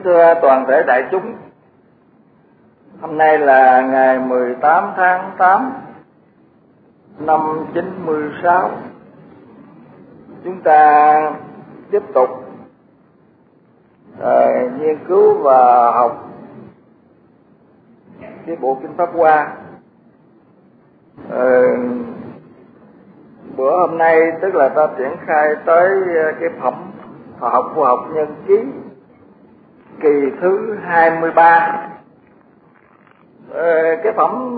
thưa toàn thể đại chúng, hôm nay là ngày 18 tháng 8 năm 96. Chúng ta tiếp tục nghiên cứu và học cái bộ kinh Pháp Hoa. Bữa hôm nay tức là ta triển khai tới cái phẩm Thọ học Vô học Nhân Ký kỳ thứ 23. Cái phẩm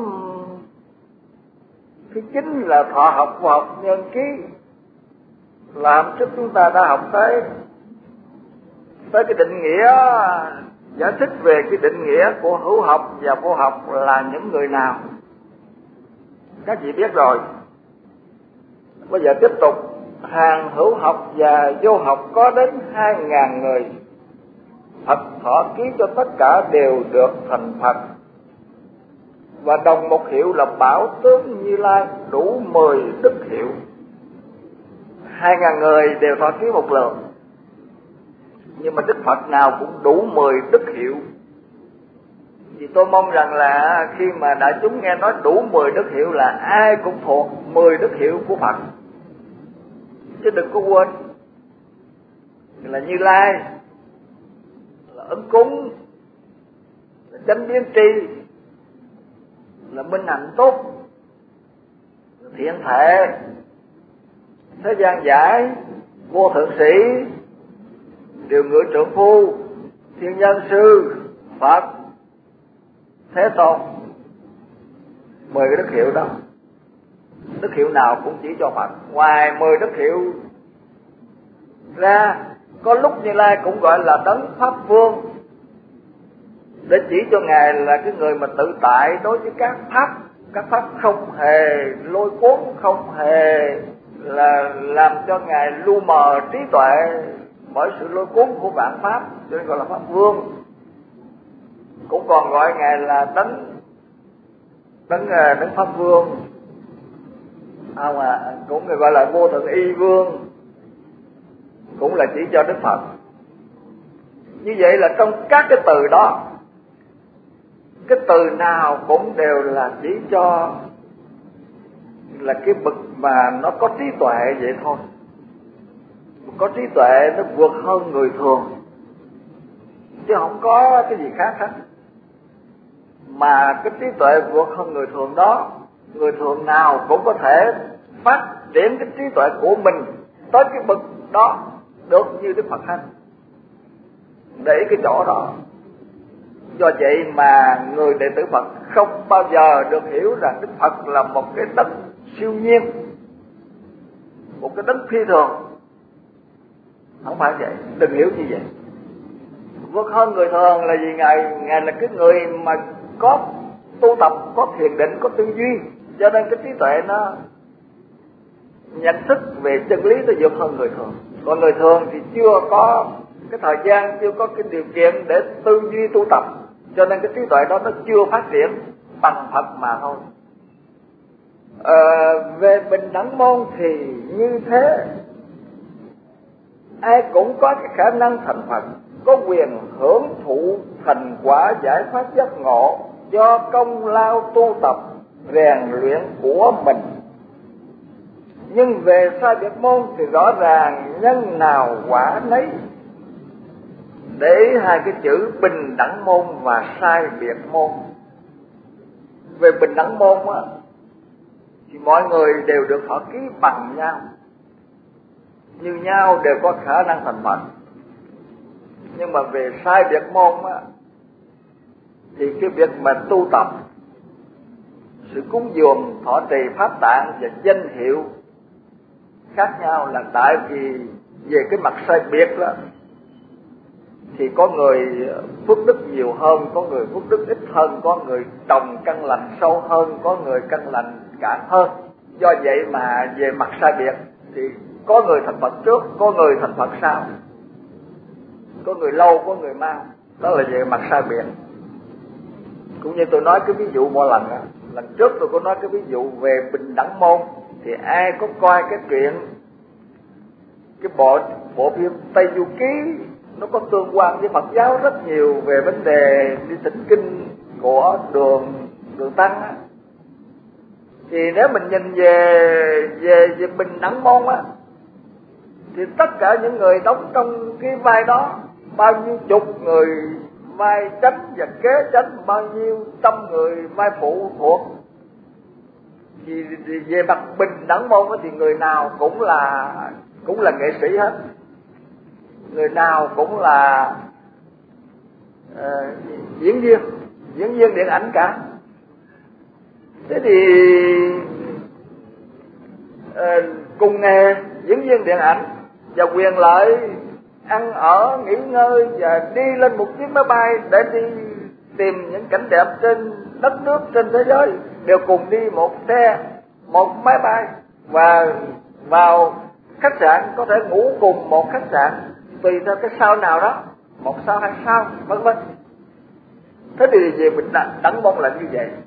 thứ 9 là Thọ học Vô học Nhân Ký, làm trước chúng ta đã học tới cái định nghĩa, giải thích về cái định nghĩa của hữu học và vô học là những người nào. Các vị biết rồi. Bây giờ tiếp tục, hàng hữu học và vô học có đến 2.000 người. Phật thọ ký cho tất cả đều được thành Phật, và đồng một hiệu là Bảo Tướng Như Lai, đủ 10 đức hiệu. 2.000 người đều thọ ký một lượt, nhưng mà Đức Phật nào cũng đủ 10 đức hiệu. Thì tôi mong rằng là khi mà đại chúng nghe nói đủ 10 đức hiệu là ai cũng thuộc 10 đức hiệu của Phật. Chứ đừng có quên là Như Lai, là Ứng Cúng, là Chánh Biến Tri, là Minh Hạnh Túc, là Thiện Thể, Thế Gian Giải, Vô Thượng Sĩ, Điều Ngự Trượng Phu, Thiên Nhân Sư, Phật, Thế Tôn. 10 cái đức hiệu đó, đức hiệu nào cũng chỉ cho Phật. Ngoài 10 đức hiệu ra, có lúc Như Lai cũng gọi là Đấng Pháp Vương, để chỉ cho Ngài là cái người mà tự tại đối với các pháp không hề lôi cuốn, không hề là làm cho Ngài lu mờ trí tuệ bởi sự lôi cuốn của vạn pháp, cho nên gọi là Pháp Vương. Cũng còn gọi Ngài là đấng Pháp Vương, cũng gọi là Vô Thượng Y Vương, cũng là chỉ cho Đức Phật. Như vậy là trong các cái từ đó, cái từ nào cũng đều là chỉ cho là cái bậc mà nó có trí tuệ vậy thôi. Có trí tuệ nó vượt hơn người thường, chứ không có cái gì khác hết. Mà cái trí tuệ vượt hơn người thường đó, người thường nào cũng có thể phát triển cái trí tuệ của mình tới cái bậc đó được như Đức Phật hết. Để cái chỗ đó. Do vậy mà người đệ tử Phật không bao giờ được hiểu rằng Đức Phật là một cái đấng siêu nhiên, một cái đấng phi thường. Không phải vậy, đừng hiểu như vậy. Vượt hơn người thường là vì Ngài là cái người mà có tu tập, có thiền định, có tư duy, cho nên cái trí tuệ nó nhận thức về chân lý nó vượt hơn người thường. Còn người thường thì chưa có cái thời gian, chưa có cái điều kiện để tư duy tu tập, cho nên cái trí tuệ đó nó chưa phát triển bằng Phật mà thôi. Về bình đẳng môn thì như thế, ai cũng có cái khả năng thành Phật, có quyền hưởng thụ thành quả giải thoát giác ngộ do công lao tu tập rèn luyện của mình. Nhưng về sai biệt môn thì rõ ràng nhân nào quả nấy. Để hai cái chữ bình đẳng môn và sai biệt môn. Về bình đẳng môn á, thì mọi người đều được thọ ký bằng nhau, như nhau, đều có khả năng thành Phật. Nhưng mà về sai biệt môn á, thì cái việc mà tu tập, sự cúng dường, thọ trì pháp tạng và danh hiệu khác nhau, là tại vì về cái mặt sai biệt đó thì có người phước đức nhiều hơn, có người phước đức ít hơn, có người trồng căn lành sâu hơn, có người căn lành cạn hơn. Do vậy mà về mặt sai biệt thì có người thành Phật trước, có người thành Phật sau, có người lâu, có người mau. Đó là về mặt sai biệt. Cũng như tôi nói cái ví dụ mỗi lần đó, lần trước tôi có nói cái ví dụ về bình đẳng môn, thì ai có coi cái chuyện cái bộ phim Tây Du Ký nó có tương quan với Phật giáo rất nhiều về vấn đề đi thỉnh kinh của đường tăng á. Thì nếu mình nhìn về Bình Đẳng Môn á, thì tất cả những người đóng trong cái vai đó, bao nhiêu chục người vai chánh và kế chánh, bao nhiêu trăm người vai phụ thuộc, thì về mặt Bình Đẳng Môn á, thì người nào cũng là nghệ sĩ hết, người nào cũng là diễn viên điện ảnh cả. Thế thì cùng nghề diễn viên điện ảnh và quyền lợi ăn ở, nghỉ ngơi và đi lên một chiếc máy bay để đi tìm những cảnh đẹp trên đất nước, trên thế giới, đều cùng đi một xe, một máy bay, và vào khách sạn có thể ngủ cùng một khách sạn tùy theo cái sao nào đó, 1 sao 2 sao vân vân. Thế thì về Bình Đẳng Môn là như vậy.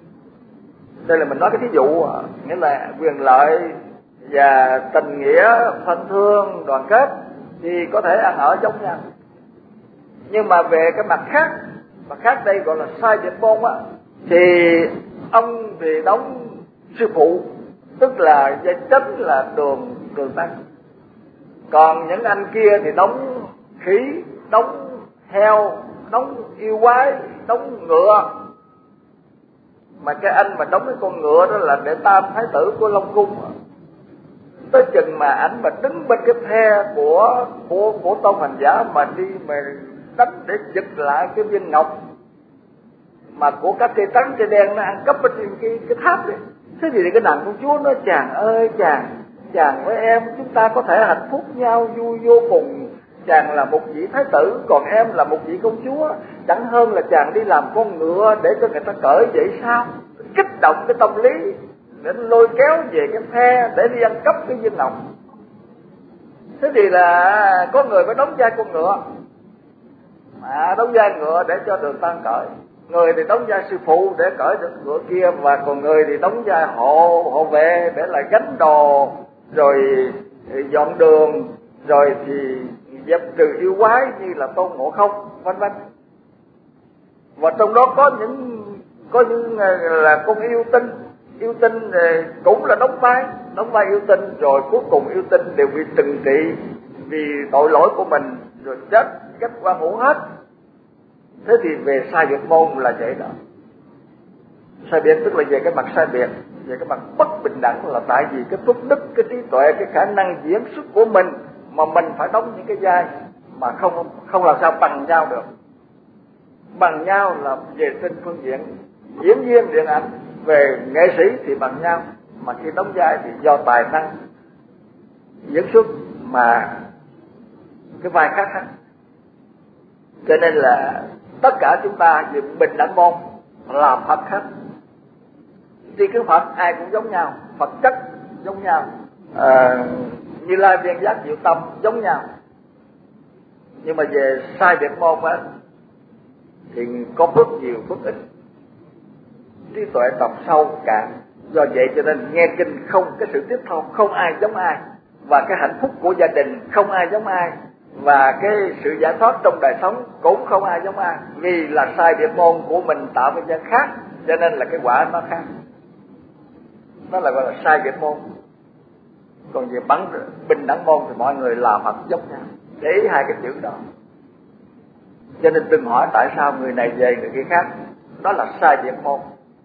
Đây là mình nói cái thí dụ, nghĩa là quyền lợi và tình nghĩa, thân thương, đoàn kết thì có thể ăn ở giống nhau. Nhưng mà về cái mặt khác đây gọi là sai biệt môn á, thì ông thì đóng sư phụ, tức là vai chánh là đường tăng. Còn những anh kia thì đóng khỉ, đóng heo, đóng yêu quái, đóng ngựa. Mà cái anh mà đóng cái con ngựa đó là Đệ Tam Thái tử của Long Cung. Tới chừng mà ảnh mà đứng bên cái phe của Tôn Hành Giả mà đi mà đánh để giật lại cái viên ngọc mà của các cây trắng cây đen nó ăn cắp bên cái tháp đấy. Thế thì cái nàng công chúa nói: chàng ơi chàng với em chúng ta có thể hạnh phúc nhau vui vô cùng. Chàng là một vị thái tử, còn em là một vị công chúa, chẳng hơn là chàng đi làm con ngựa để cho người ta cởi vậy sao? Kích động cái tâm lý để lôi kéo về cái phe để đi ăn cắp cái viên ngọc. Thế thì là có người phải đóng vai con ngựa, mà đóng vai ngựa để cho Đường Tăng cởi, người thì đóng vai sư phụ để cởi được ngựa kia, và còn người thì đóng vai hộ vệ để là gánh đồ, rồi dọn đường, rồi thì dẹp trừ yêu quái như là Tôn Ngộ Không vân vân. Và trong đó có những là con yêu tinh cũng là đóng vai yêu tinh, rồi cuối cùng yêu tinh đều bị trừng trị vì tội lỗi của mình, rồi chết cách qua ngủ hết. Thế thì về sai biệt môn là vậy đó. Sai biệt tức là về cái mặt sai biệt, về cái mặt bất bình đẳng, là tại vì cái phúc đức, cái trí tuệ, cái khả năng diễn xuất của mình mà mình phải đóng những cái vai mà không làm sao bằng nhau được. Bằng nhau là về trên phương diện diễn viên điện ảnh, về nghệ sĩ thì bằng nhau, mà khi đóng vai thì do tài năng diễn xuất mà cái vai khác. Cho nên là tất cả chúng ta về Bình Đẳng Môn là Phật hết. Thì cái Phật ai cũng giống nhau, Phật chất giống nhau, Như Lai Viên Giác Diệu Tâm giống nhau. Nhưng mà về sai biệt môn á thì có phước nhiều phước ít, trí tuệ tầm sâu cạn. Do vậy cho nên nghe kinh không, cái sự tiếp thông không ai giống ai, và cái hạnh phúc của gia đình không ai giống ai, và cái sự giải thoát trong đời sống cũng không ai giống ai, vì là sai biệt môn của mình tạo với dân khác, cho nên là cái quả nó khác. Nó là gọi là sai biệt môn. Còn về Bình Đẳng Môn thì mọi người là Phật giống nhau. Để ý hai cái chữ đó. Cho nên đừng hỏi tại sao người này về người kia khác. Đó là sai biệt môn.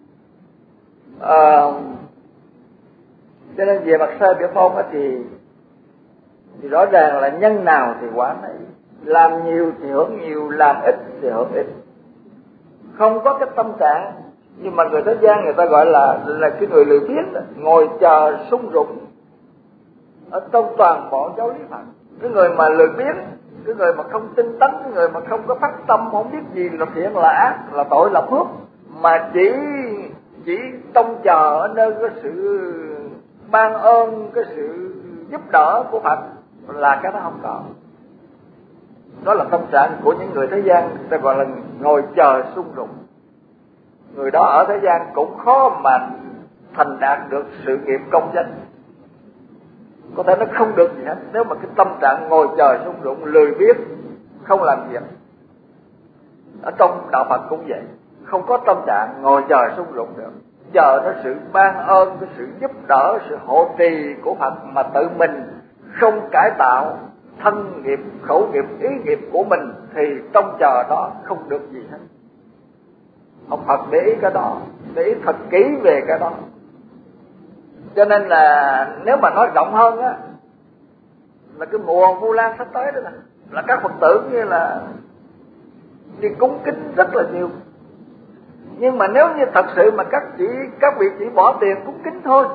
Cho nên về mặt sai biệt môn thì rõ ràng là nhân nào thì quả nấy. Làm nhiều thì hưởng nhiều, làm ít thì hưởng ít. Không có cái tâm trạng. Nhưng mà người thế gian người ta gọi là cái người lười biếng, ngồi chờ sung rụng ở trong toàn bộ giáo lý Phật. Cái người mà lười biếng, cái người mà không tinh tấn, cái người mà không có phát tâm, không biết gì là thiện là ác, là tội là phước, mà chỉ trông chờ ở nơi cái sự ban ơn, cái sự giúp đỡ của Phật, là cái đó không có. Đó là tâm trạng của những người thế gian, người ta gọi là ngồi chờ sung rụng. Người đó ở thế gian cũng khó mà thành đạt được sự nghiệp công danh. Có thể nó không được gì hết nếu mà cái tâm trạng ngồi chờ sung rụng, lười biếng, không làm việc. Ở trong đạo Phật cũng vậy, không có tâm trạng ngồi chờ sung rụng được, chờ nó sự ban ơn, cái sự giúp đỡ, sự hộ trì của Phật, mà tự mình không cải tạo thân nghiệp, khẩu nghiệp, ý nghiệp của mình thì trong chờ đó không được gì hết. Ông Phật để ý cái đó, để ý thật kỹ về cái đó. Cho nên là nếu mà nói rộng hơn á, là cái mùa Vu Lan sắp tới đó nè, là các Phật tử như là đi cúng kính rất là nhiều. Nhưng mà nếu như thật sự mà các vị chỉ bỏ tiền cúng kính thôi,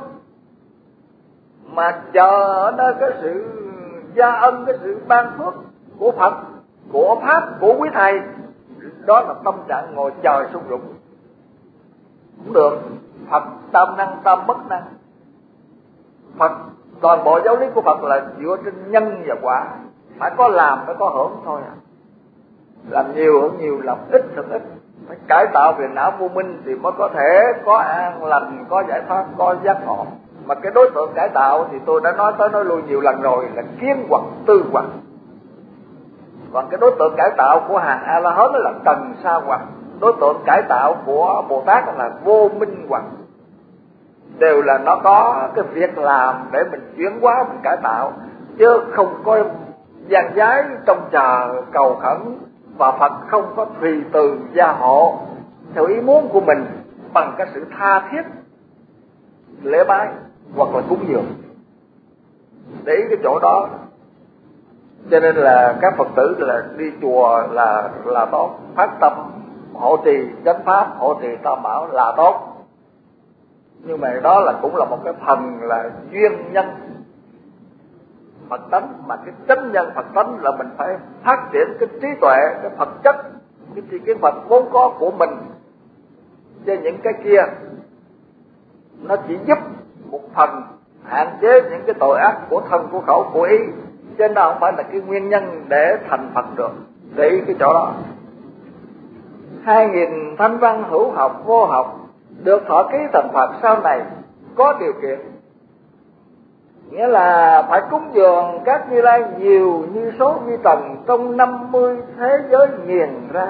mà chờ ở nơi cái sự gia ân, cái sự ban phước của Phật, của Pháp, của quý thầy, đó là tâm trạng ngồi chờ sung rụng cũng được. Phật tam năng tam bất năng. Phật, toàn bộ giáo lý của Phật là dựa trên nhân và quả, phải có làm, phải có hưởng thôi à. Làm nhiều hưởng nhiều, làm ít hưởng ít. Phải cải tạo về não vô minh thì mới có thể có an lành, có giải thoát, có giác ngộ. Mà cái đối tượng cải tạo thì tôi đã nói lui nhiều lần rồi, là kiến hoặc tư hoặc. Còn cái đối tượng cải tạo của hàng A La Hán là trần sa hoặc. Đối tượng cải tạo của Bồ Tát là vô minh hoặc. Đều là nó có cái việc làm để mình chuyển hóa, mình cải tạo, chứ không có gian dái trong chờ cầu khẩn, và Phật không có tùy từ gia hộ theo ý muốn của mình bằng cái sự tha thiết lễ bái hoặc là cúng dường. Để ý cái chỗ đó. Cho nên là các Phật tử là đi chùa là tốt, phát tâm hộ trì chánh pháp, hộ trì tam bảo là tốt. Nhưng mà đó là cũng là một cái phần là duyên nhân Phật tánh, mà cái chánh nhân Phật tánh là mình phải phát triển cái trí tuệ, cái Phật chất, cái tri kiến Phật vốn có của mình. Chứ những cái kia nó chỉ giúp một phần hạn chế những cái tội ác của thân, của khẩu, của ý, chứ nó không phải là cái nguyên nhân để thành Phật được. Để ý cái chỗ đó. 2000 thanh văn hữu học vô học được thọ ký thành Phật sau này có điều kiện, nghĩa là phải cúng dường các Như Lai nhiều như số vi tần trong 50 thế giới nghiền ra.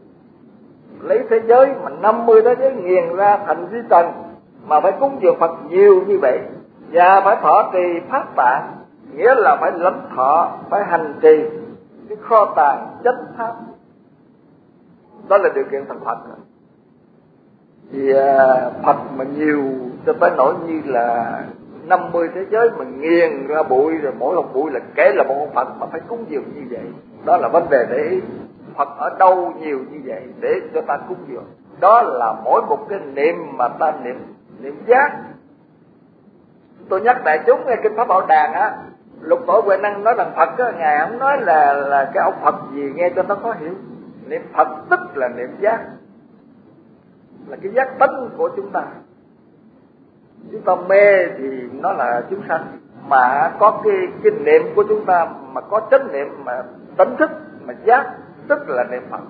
Lấy thế giới mà 50 thế giới nghiền ra thành vi tần, mà phải cúng dường Phật nhiều như vậy, và phải thọ trì pháp tạng, nghĩa là phải lãnh thọ, phải hành trì cái kho tàng chánh pháp. Đó là điều kiện thành Phật. Thì Phật mà nhiều cho tới nỗi như là 50 thế giới mà nghiền ra bụi, rồi mỗi một bụi là kể là một con Phật, mà phải cúng dường như vậy. Đó là vấn đề để ý. Phật ở đâu nhiều như vậy để cho ta cúng dường. Đó là mỗi một cái niệm mà ta niệm giác. Tôi nhắc đại chúng nghe kinh Pháp Bảo Đàn á, Lục Tổ Huệ Năng nói rằng Phật á, ngài không nói là cái ông Phật gì, nghe cho nó khó hiểu. Niệm Phật tức là niệm giác, là cái giác tánh của chúng ta. Chúng ta mê thì nó là chúng sanh, mà có cái niệm của chúng ta mà có chánh niệm mà tỉnh thức mà giác, tức là niệm Phật.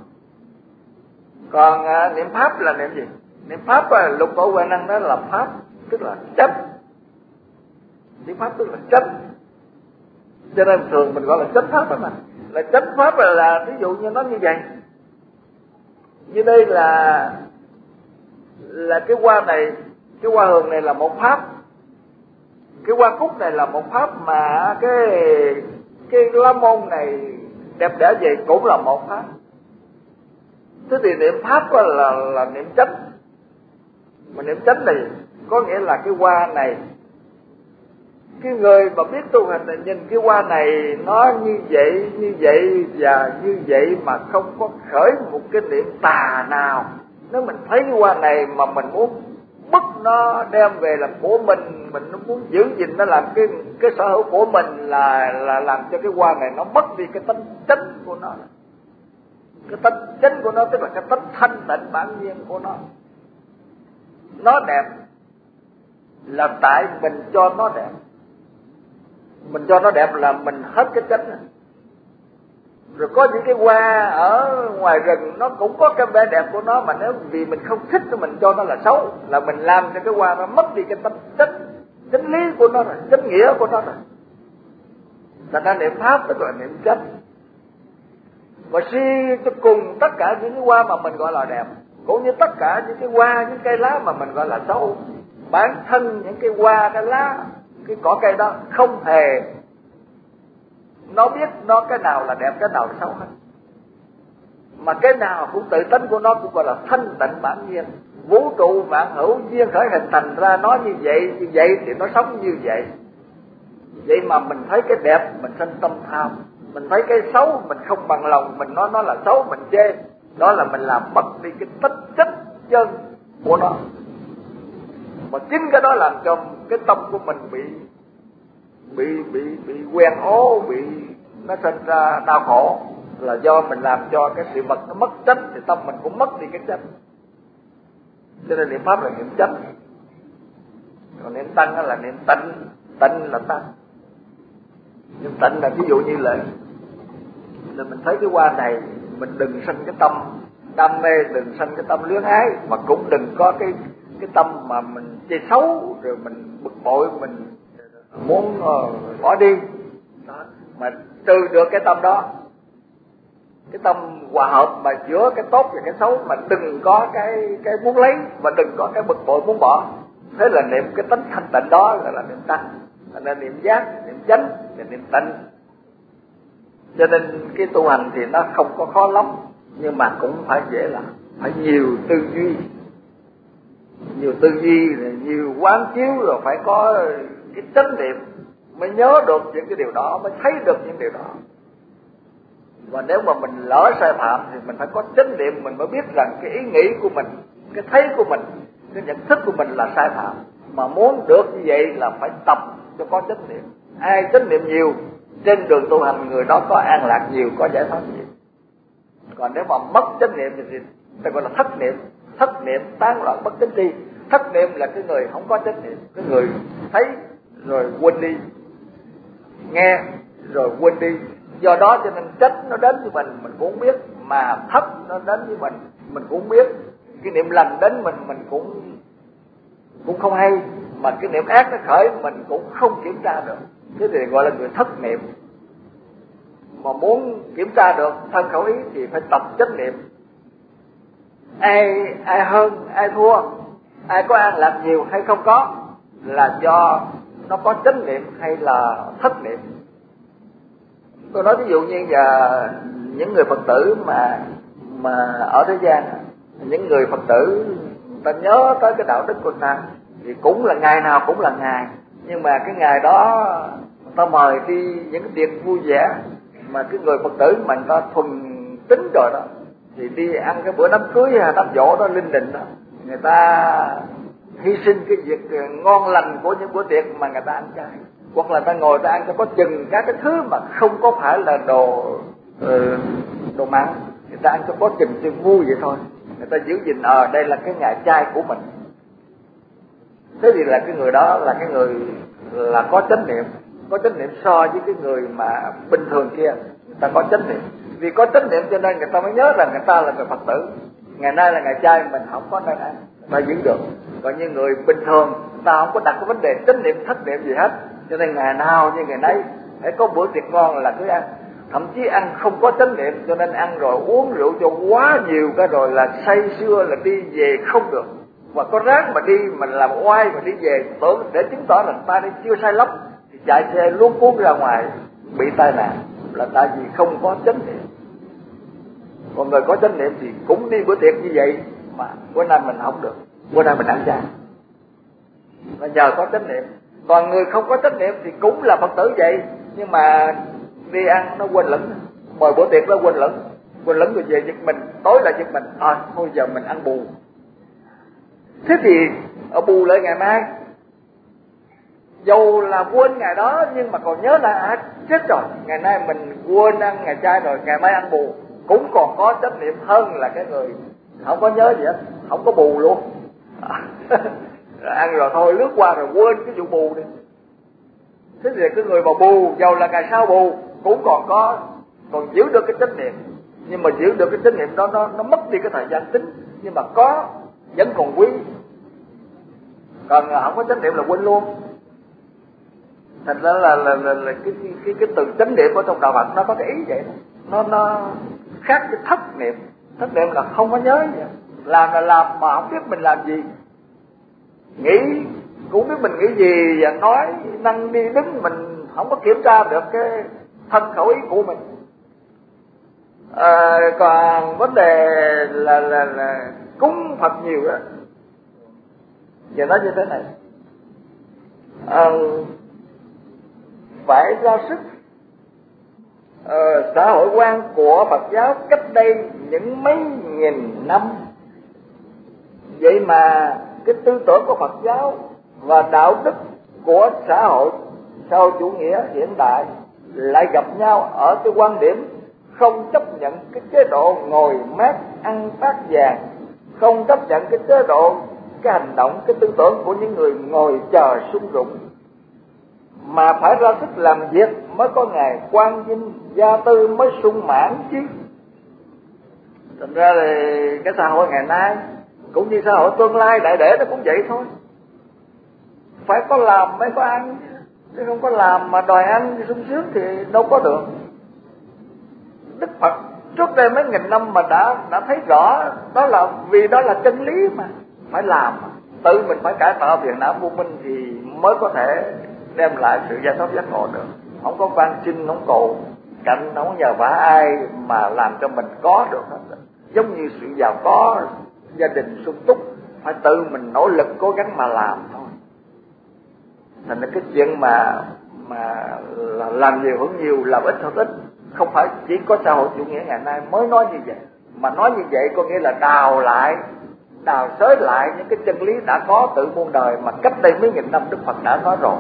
Còn niệm pháp là niệm gì? Niệm pháp là Lục Tổ Huệ Năng đó là pháp, tức là chánh. Niệm pháp tức là chánh. Cho nên thường mình gọi là chánh pháp đó mà. Là chánh pháp là ví dụ như nó như vậy. Như đây là cái hoa này, cái hoa hường này là một pháp, cái hoa cúc này là một pháp, mà cái lá môn này đẹp đẽ vậy cũng là một pháp. Thế thì niệm pháp là niệm chánh. Mà niệm chánh này có nghĩa là cái hoa này, cái người mà biết tu hành là nhìn cái hoa này nó như vậy và như vậy, mà không có khởi một cái niệm tà nào. Nếu mình thấy cái hoa này mà mình muốn bắt nó đem về làm của mình muốn giữ gìn nó làm cái sở hữu của mình, là làm cho cái hoa này nó mất đi cái tánh chánh của nó. Cái tánh chánh của nó tức là cái tánh thanh tịnh bản nhiên của nó. Nó đẹp là tại mình cho nó đẹp. Mình cho nó đẹp là mình hết cái chánh. Rồi có những cái hoa ở ngoài rừng nó cũng có cái vẻ đẹp của nó, mà nếu vì mình không thích thì mình cho nó là xấu, là mình làm cho cái hoa nó mất đi cái chánh lý của nó rồi, chánh nghĩa của nó rồi. Thành ra niệm pháp tức là niệm chánh. và suy cho cùng tất cả những cái hoa mà mình gọi là đẹp, cũng như tất cả những cái hoa, những cây lá mà mình gọi là xấu. Bản thân những cái hoa, cái lá, cái cỏ cây đó không hề nó biết nó cái nào là đẹp, cái nào là xấu hết. Mà cái nào cũng tự tánh của nó cũng gọi là thanh tịnh bản nhiên. Vũ trụ vạn hữu duyên khởi hình thành ra nó như vậy thì nó sống như vậy. Vậy mà mình thấy cái đẹp mình sinh tâm tham, mình thấy cái xấu mình không bằng lòng, mình nói nó là xấu, mình chê. Đó là mình làm mất đi cái tất chất chân của nó. Mà chính cái đó làm cho cái tâm của mình bị quen ố, bị nó sinh ra đau khổ, là do mình làm cho cái sự vật nó mất chánh, thì tâm mình cũng mất đi cái chánh. Cho nên niệm pháp là niệm chánh, còn niệm tăng là niệm tịnh. Tịnh là tăng. Niệm tịnh là ví dụ như là mình thấy cái hoa này, mình đừng sanh cái tâm đam mê, đừng sanh cái tâm luyến ái, mà cũng đừng có cái tâm mà mình chê xấu, rồi mình bực bội, mình muốn bỏ đi đó. Mà trừ được cái tâm đó, cái tâm hòa hợp mà giữa cái tốt và cái xấu, mà đừng có cái muốn lấy, mà đừng có cái bực bội muốn bỏ. Thế là niệm cái tánh thanh tịnh đó là niệm tăng, là niệm giác, niệm chánh, là niệm tịnh. Cho nên cái tu hành thì nó không có khó lắm, nhưng mà cũng phải dễ làm, phải nhiều tư duy, nhiều quán chiếu, rồi phải có cái chánh niệm mới nhớ được những cái điều đó, mới thấy được những điều đó. Và nếu mà mình lỡ sai phạm thì mình phải có chánh niệm, mình mới biết rằng cái ý nghĩ của mình, cái thấy của mình, cái nhận thức của mình là sai phạm. Mà muốn được như vậy là phải tập cho có chánh niệm. Ai chánh niệm nhiều trên đường tu hành, người đó có an lạc nhiều, có giải thoát nhiều. Còn nếu mà mất chánh niệm thì ta gọi là thất niệm tán loạn bất chánh tri. Thất niệm là cái người không có chánh niệm, cái người thấy rồi quên đi, nghe rồi quên đi. Do đó cho nên chánh nó đến với mình cũng biết, mà thất nó đến với mình cũng biết. Cái niệm lành đến mình cũng không hay, mà cái niệm ác nó khởi mình cũng không kiểm tra được. Thế thì gọi là người thất niệm. Mà muốn kiểm tra được thân khẩu ý thì phải tập chánh niệm. Ai hơn, ai thua, ai có an lạc nhiều hay không có, là do nó có chánh niệm hay là thất niệm. Tôi nói ví dụ như giờ những người Phật tử mà ở thế gian, những người Phật tử ta nhớ tới cái đạo đức của ta thì cũng là ngày nào cũng là ngày, nhưng mà cái ngày đó ta mời đi những cái tiệc vui vẻ, mà cái người Phật tử mà người ta thuần tính rồi đó thì đi ăn cái bữa đám cưới hay đám giỗ đó linh đình đó, người ta hy sinh cái việc ngon lành của những bữa tiệc mà người ta ăn chay, hoặc là ta ngồi ta ăn cho có chừng các cái thứ mà không có phải là đồ mặn, người ta ăn cho có chừng cho vui vậy thôi. Người ta giữ gìn đây là cái ngày chay của mình. Thế thì là cái người đó là cái người là có chánh niệm so với cái người mà bình thường kia, người ta có chánh niệm. Vì có chánh niệm cho nên người ta mới nhớ rằng người ta là người Phật tử. Ngày nay là ngày chay, mình không có nên ăn, ta giữ được. Còn như người bình thường, ta không có đặt cái vấn đề chánh niệm thất niệm gì hết, cho nên ngày nào như ngày nấy phải có bữa tiệc ngon là cứ ăn. Thậm chí ăn không có chánh niệm, cho nên ăn rồi uống rượu cho quá nhiều, cái rồi là say sưa, là đi về không được. Và có ráng mà đi, mình làm oai mà đi về tưởng để chứng tỏ là ta đi chưa sai lắm, thì chạy xe luống cuốn ra ngoài bị tai nạn, là tại vì không có chánh niệm. Còn người có chánh niệm thì cũng đi bữa tiệc như vậy, mà bữa nay mình không được, bữa nay mình ăn chay, là nhờ có chánh niệm. Còn người không có chánh niệm thì cũng là Phật tử vậy, nhưng mà đi ăn nó quên lẫn, mời bữa tiệc nó quên lẫn rồi về giật mình, tối lại giật mình, thôi giờ mình ăn bù. Thế thì ở bù lại ngày mai, dầu là quên ngày đó nhưng mà còn nhớ là chết rồi, ngày nay mình quên ăn ngày chay rồi, ngày mai ăn bù, cũng còn có trách nhiệm hơn là cái người không có nhớ gì hết, không có bù luôn. Ăn rồi thôi lướt qua rồi quên cái vụ bù đi. Thế thì cái người mà bù, dầu là ngày sau bù cũng còn giữ được cái trách nhiệm, nhưng mà giữ được cái trách nhiệm đó nó mất đi cái thời gian tính, nhưng mà có vẫn còn quý. Còn không có chánh niệm là quên luôn. Thành ra là cái từ chánh niệm ở trong đạo Phật nó có cái ý vậy đó. khác với thất niệm. Thất niệm là không có nhớ gì, làm là làm mà không biết mình làm gì, nghĩ cũng biết mình nghĩ gì, và nói năng đi đứng mình không có kiểm tra được cái thân khẩu ý của mình. Còn vấn đề là cúng Phật nhiều đó, giờ nói như thế này, phải ra sức. Xã hội quan của Phật giáo cách đây những mấy nghìn năm, vậy mà cái tư tưởng của Phật giáo và đạo đức của xã hội sau chủ nghĩa hiện đại lại gặp nhau ở cái quan điểm không chấp nhận cái chế độ ngồi mát ăn bát vàng, không chấp nhận cái chế độ, cái hành động, cái tư tưởng của những người ngồi chờ sung rụng, mà phải ra sức làm việc mới có ngày quang vinh gia tư mới sung mãn chứ. Thành ra là cái xã hội ngày nay cũng như xã hội tương lai đại để nó cũng vậy thôi, phải có làm mới có ăn, chứ không có làm mà đòi ăn sung sướng thì đâu có được. Đức Phật trước đây mấy nghìn năm mà đã thấy rõ đó, là vì đó là chân lý mà phải làm, tự mình phải cải tạo phiền não vô minh thì mới có thể đem lại sự giải thoát giác ngộ được. Không có van xin, không cầu cạnh, không có nhờ vả ai mà làm cho mình có được hết. Giống như sự giàu có, gia đình sung túc, phải tự mình nỗ lực cố gắng mà làm thôi. Thành ra cái chuyện mà làm nhiều hưởng nhiều, làm ít hưởng ít, không phải chỉ có xã hội chủ nghĩa ngày nay mới nói như vậy. Mà nói như vậy có nghĩa là đào xới lại những cái chân lý đã có từ muôn đời mà cách đây mấy nghìn năm Đức Phật đã nói rồi.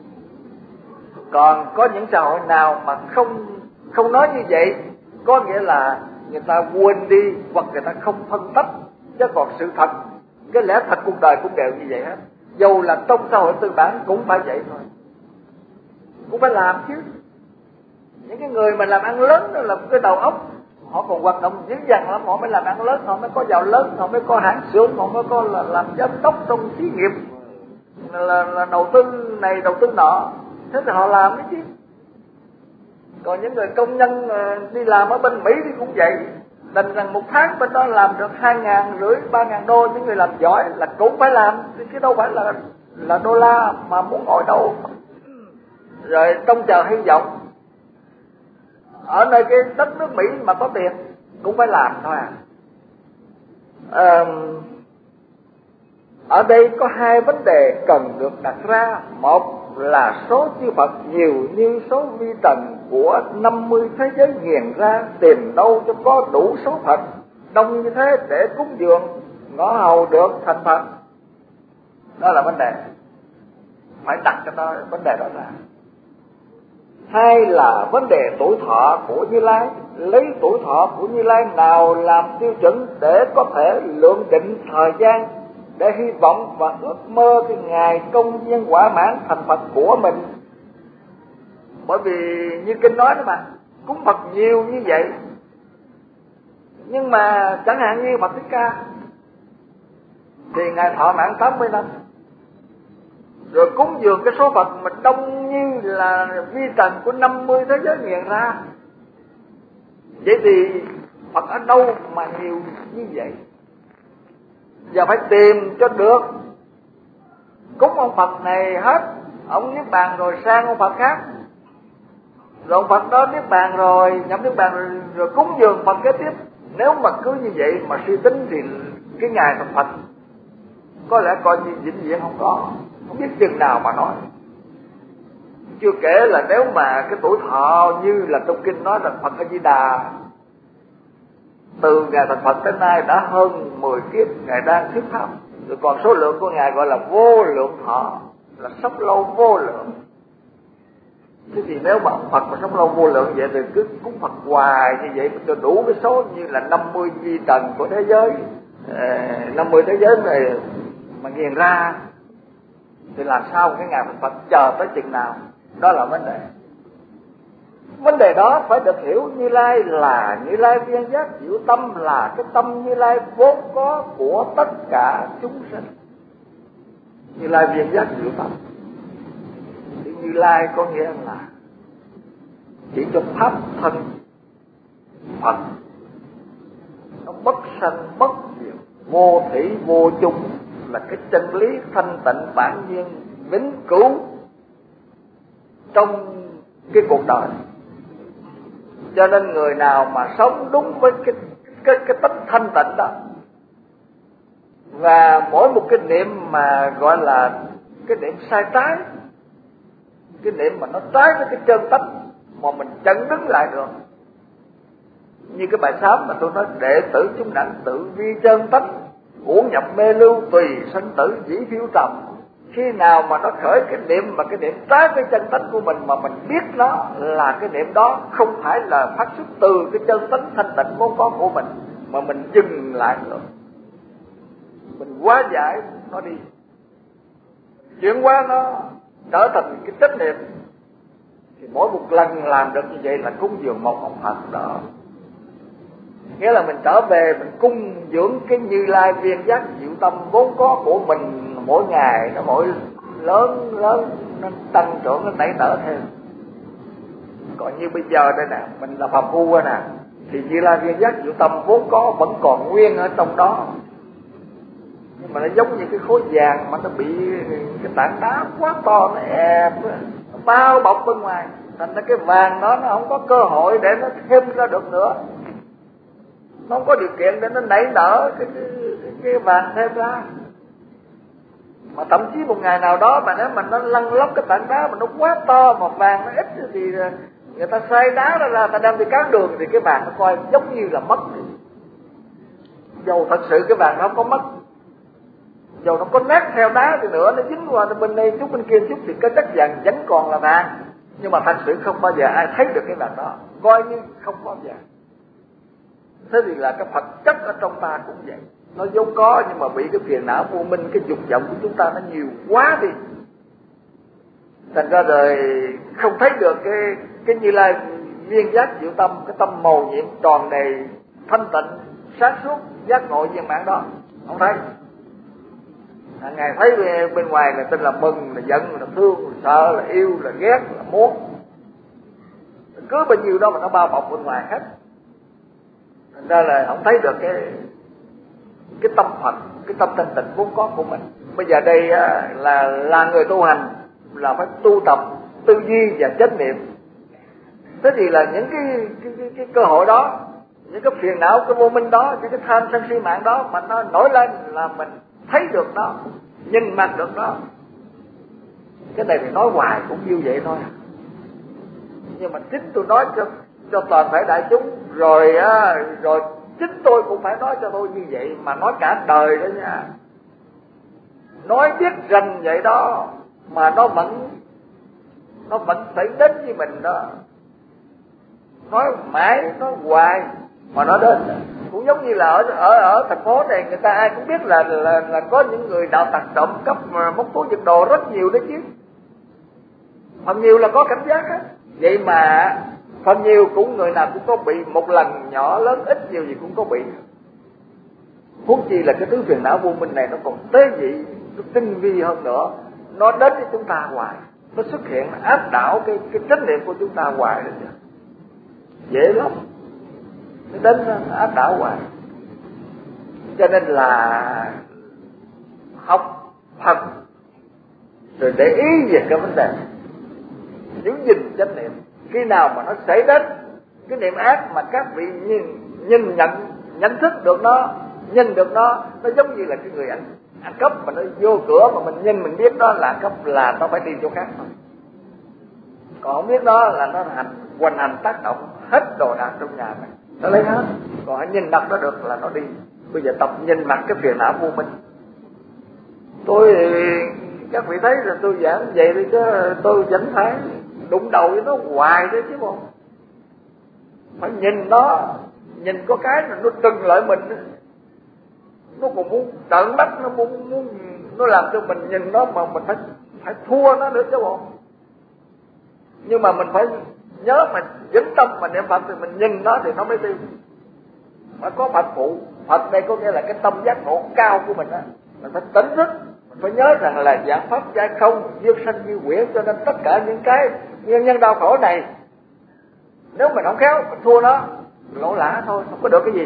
Còn có những xã hội nào mà không nói như vậy, có nghĩa là người ta quên đi hoặc người ta không phân tích. Chứ còn sự thật, cái lẽ thật cuộc đời cũng đều như vậy hết. Dù là trong xã hội tư bản cũng phải vậy thôi, cũng phải làm chứ. Những cái người mà làm ăn lớn đó là cái đầu óc họ còn hoạt động dữ dằn lắm, họ mới làm ăn lớn, họ mới có giàu lớn, họ mới có hãng xưởng, họ mới có là làm giám đốc trong xí nghiệp, là đầu tư này đầu tư nọ, thế thì họ làm đấy chứ. Còn những người công nhân đi làm ở bên Mỹ thì cũng vậy, đành rằng một tháng bên đó làm được 2.500, 3.000 đô. Những người làm giỏi là cũng phải làm, chứ đâu phải là đô la mà muốn ngồi đâu rồi trông chờ hy vọng. Ở nơi cái đất nước Mỹ mà có tiền cũng phải làm thôi à. Ở đây có hai vấn đề cần được đặt ra. Một là số chư Phật nhiều như số vi trần của 50 thế giới nghiền ra, tìm đâu cho có đủ số Phật đông như thế để cúng dường ngõ hầu được thành Phật. Đó là vấn đề, phải đặt cho nó vấn đề đó ra. Hai là vấn đề tuổi thọ của Như Lai, lấy tuổi thọ của Như Lai nào làm tiêu chuẩn để có thể lượng định thời gian, để hy vọng và ước mơ cái ngày công viên quả mãn thành Phật của mình. Bởi vì như kinh nói đó mà, cúng Phật nhiều như vậy, nhưng mà chẳng hạn như Phật Thích Ca thì ngài thọ mãn 80 năm, rồi cúng dường cái số Phật mình đông như là vi trần của 50 thế giới nghiền ra. Vậy thì Phật ở đâu mà nhiều như vậy? Giờ phải tìm cho được. Cúng ông Phật này hết, ông niết bàn rồi sang ông Phật khác, rồi ông Phật đó niết bàn rồi, nhập niết bàn rồi cúng dường Phật kế tiếp. Nếu mà cứ như vậy mà suy tính thì cái ngày thành Phật có lẽ coi như vĩnh viễn không có, không biết chừng nào mà nói. Chưa kể là nếu mà cái tuổi thọ như là trong kinh nói là Phật A Di Đà từ ngày thành Phật tới nay đã hơn 10 kiếp ngài đang thuyết pháp, rồi còn số lượng của ngài gọi là vô lượng thọ, là sống lâu vô lượng. Thế thì nếu mà ông Phật mà sống lâu vô lượng vậy thì cứ cúng Phật hoài như vậy cho đủ cái số như là 50 vi trần của thế giới, 50 thế giới này mà nghiền ra thì làm sao cái ngày Phật chờ tới chừng nào? Đó là vấn đề. Vấn đề đó phải được hiểu. Như Lai là Như Lai viên giác diệu tâm, là cái tâm Như Lai vốn có của tất cả chúng sinh. Như Lai viên giác diệu tâm thì Như Lai có nghĩa là chỉ cho pháp thân Phật nó bất sanh bất diệt, vô thủy vô chung, là cái chân lý thanh tịnh bản nhiên vĩnh cửu trong cái cuộc đời. Cho nên người nào mà sống đúng với cái tánh thanh tịnh đó, và mỗi một cái niệm mà gọi là cái niệm sai trái, cái niệm mà nó trái với cái chân tánh mà mình chẳng đứng lại được. Như cái bài sám mà tôi nói, đệ tử chúng đảnh tự vi chân tánh, uổng nhập mê lưu tùy sinh tử dĩ phiêu trầm. Khi nào mà nó khởi cái niệm mà cái niệm trái với chân tánh của mình, mà mình biết nó là cái niệm đó không phải là phát xuất từ cái chân tánh thanh tịnh vốn có của mình, mà mình dừng lại được, mình hóa giải nó đi, chuyển hóa nó trở thành cái trách nhiệm, thì mỗi một lần làm được như vậy là cúng dường một ông Phật đó. Nghĩa là mình trở về mình cung dưỡng cái Như Lai viên giác diệu tâm vốn có của mình, mỗi ngày nó mỗi lớn nó tăng trưởng, nó nảy nở thêm. Còn như bây giờ đây nè, mình là phàm phu nè, thì Như Lai viên giác diệu tâm vốn có vẫn còn nguyên ở trong đó, nhưng mà nó giống như cái khối vàng mà nó bị cái tảng đá quá to nó ép, nó bao bọc bên ngoài, thành ra cái vàng đó nó không có cơ hội để nó thêm ra được nữa, nó không có điều kiện để nó nảy nở cái vàng thêm ra. Mà thậm chí một ngày nào đó mà nếu mà nó lăn lóc cái tảng đá mà nó quá to mà vàng nó ít, thì người ta xay đá ra ta đem đi cán đường, thì cái vàng nó coi giống như là mất. Dầu thật sự cái vàng nó không có mất, dầu nó có nát theo đá thì nữa, nó dính qua bên đây chút bên kia chút, thì cái chất vàng vẫn còn là vàng, nhưng mà thật sự không bao giờ ai thấy được cái vàng đó, coi như không có vàng. Thế thì là cái Phật chất ở trong ta cũng vậy, nó vốn có nhưng mà bị cái phiền não vô minh, cái dục vọng của chúng ta nó nhiều quá đi, thành ra rồi không thấy được cái Như Lai viên giác diệu tâm, cái tâm màu nhiệm tròn đầy thanh tịnh sáng suốt giác ngộ viên mãn đó không thấy. Hàng ngày thấy bên ngoài là tin là mừng, là giận, là thương, là sợ, là yêu, là ghét, là muốn, cứ bao nhiêu đó mà nó bao bọc bên ngoài hết. Thành ra là không thấy được cái tâm Phật, cái tâm thanh tịnh vốn có của mình. Bây giờ đây là người tu hành là phải tu tập tư duy và chánh niệm. Thế thì là những cái cơ hội đó, những cái phiền não, cái vô minh đó, những cái tham sân si mạng đó mà nó nổi lên là mình thấy được nó, nhìn mặt được nó. Cái này thì nói hoài cũng như vậy thôi, nhưng mà chính tôi nói cho toàn thể đại chúng rồi chính tôi cũng phải nói cho tôi như vậy, mà nói cả đời đó nha. Nói biết rành vậy đó mà nó vẫn phải đến với mình đó. Nói mãi, nói hoài mà nó đến. Cũng giống như là ở thành phố này, người ta ai cũng biết là có những người đạo tặc trộm cắp móc túi giật đồ rất nhiều đấy chứ. Phần nhiều là có cảnh giác hết. Vậy mà phần nhiều cũng người nào cũng có bị một lần, nhỏ lớn ít nhiều gì cũng có bị. Huống chi là cái thứ phiền não vô minh này nó còn tế nhị, nó tinh vi hơn nữa. Nó đến với chúng ta hoài, nó xuất hiện, nó áp đảo cái trách nhiệm của chúng ta hoài rồi. Dễ lắm, nó đến nó áp đảo hoài. Cho nên là học Phật rồi để ý về cái vấn đề giữ gìn chánh niệm. Khi nào mà nó xảy đến cái niệm ác mà các vị nhận thức được nó, nhìn được nó giống như là cái người ăn cắp mà nó vô cửa mà mình nhìn mình biết đó là ăn cắp, là nó phải đi chỗ khác thôi. Còn không biết đó là nó hoành hành tác động hết đồ đạc trong nhà này, nó lấy hết. Còn nhìn mặt nó được là nó đi. Bây giờ tập nhìn mặt cái phiền não vô minh. Tôi các vị thấy là tôi giảng vậy đi, chứ tôi vẫn phải đụng đầu với nó hoài đấy chứ không. Phải nhìn nó, nhìn có cái là nó trừng lại mình, nó còn muốn trợn mắt, nó muốn nó làm cho mình nhìn nó mà mình phải thua nó nữa chứ không. Nhưng mà mình phải nhớ mà vững tâm mà niệm Phật thì mình nhìn nó thì nó mới tiêu. Phải có Phật phụ. Phật đây có nghĩa là cái tâm giác ngộ cao của mình á, mình phải tỉnh thức. Mình phải nhớ rằng là dạng pháp giải không, vô sanh như quyển, cho nên tất cả những cái nguyên nhân đau khổ này, nếu mình không khéo mình thua nó, lỗ lã thôi, không có được cái gì.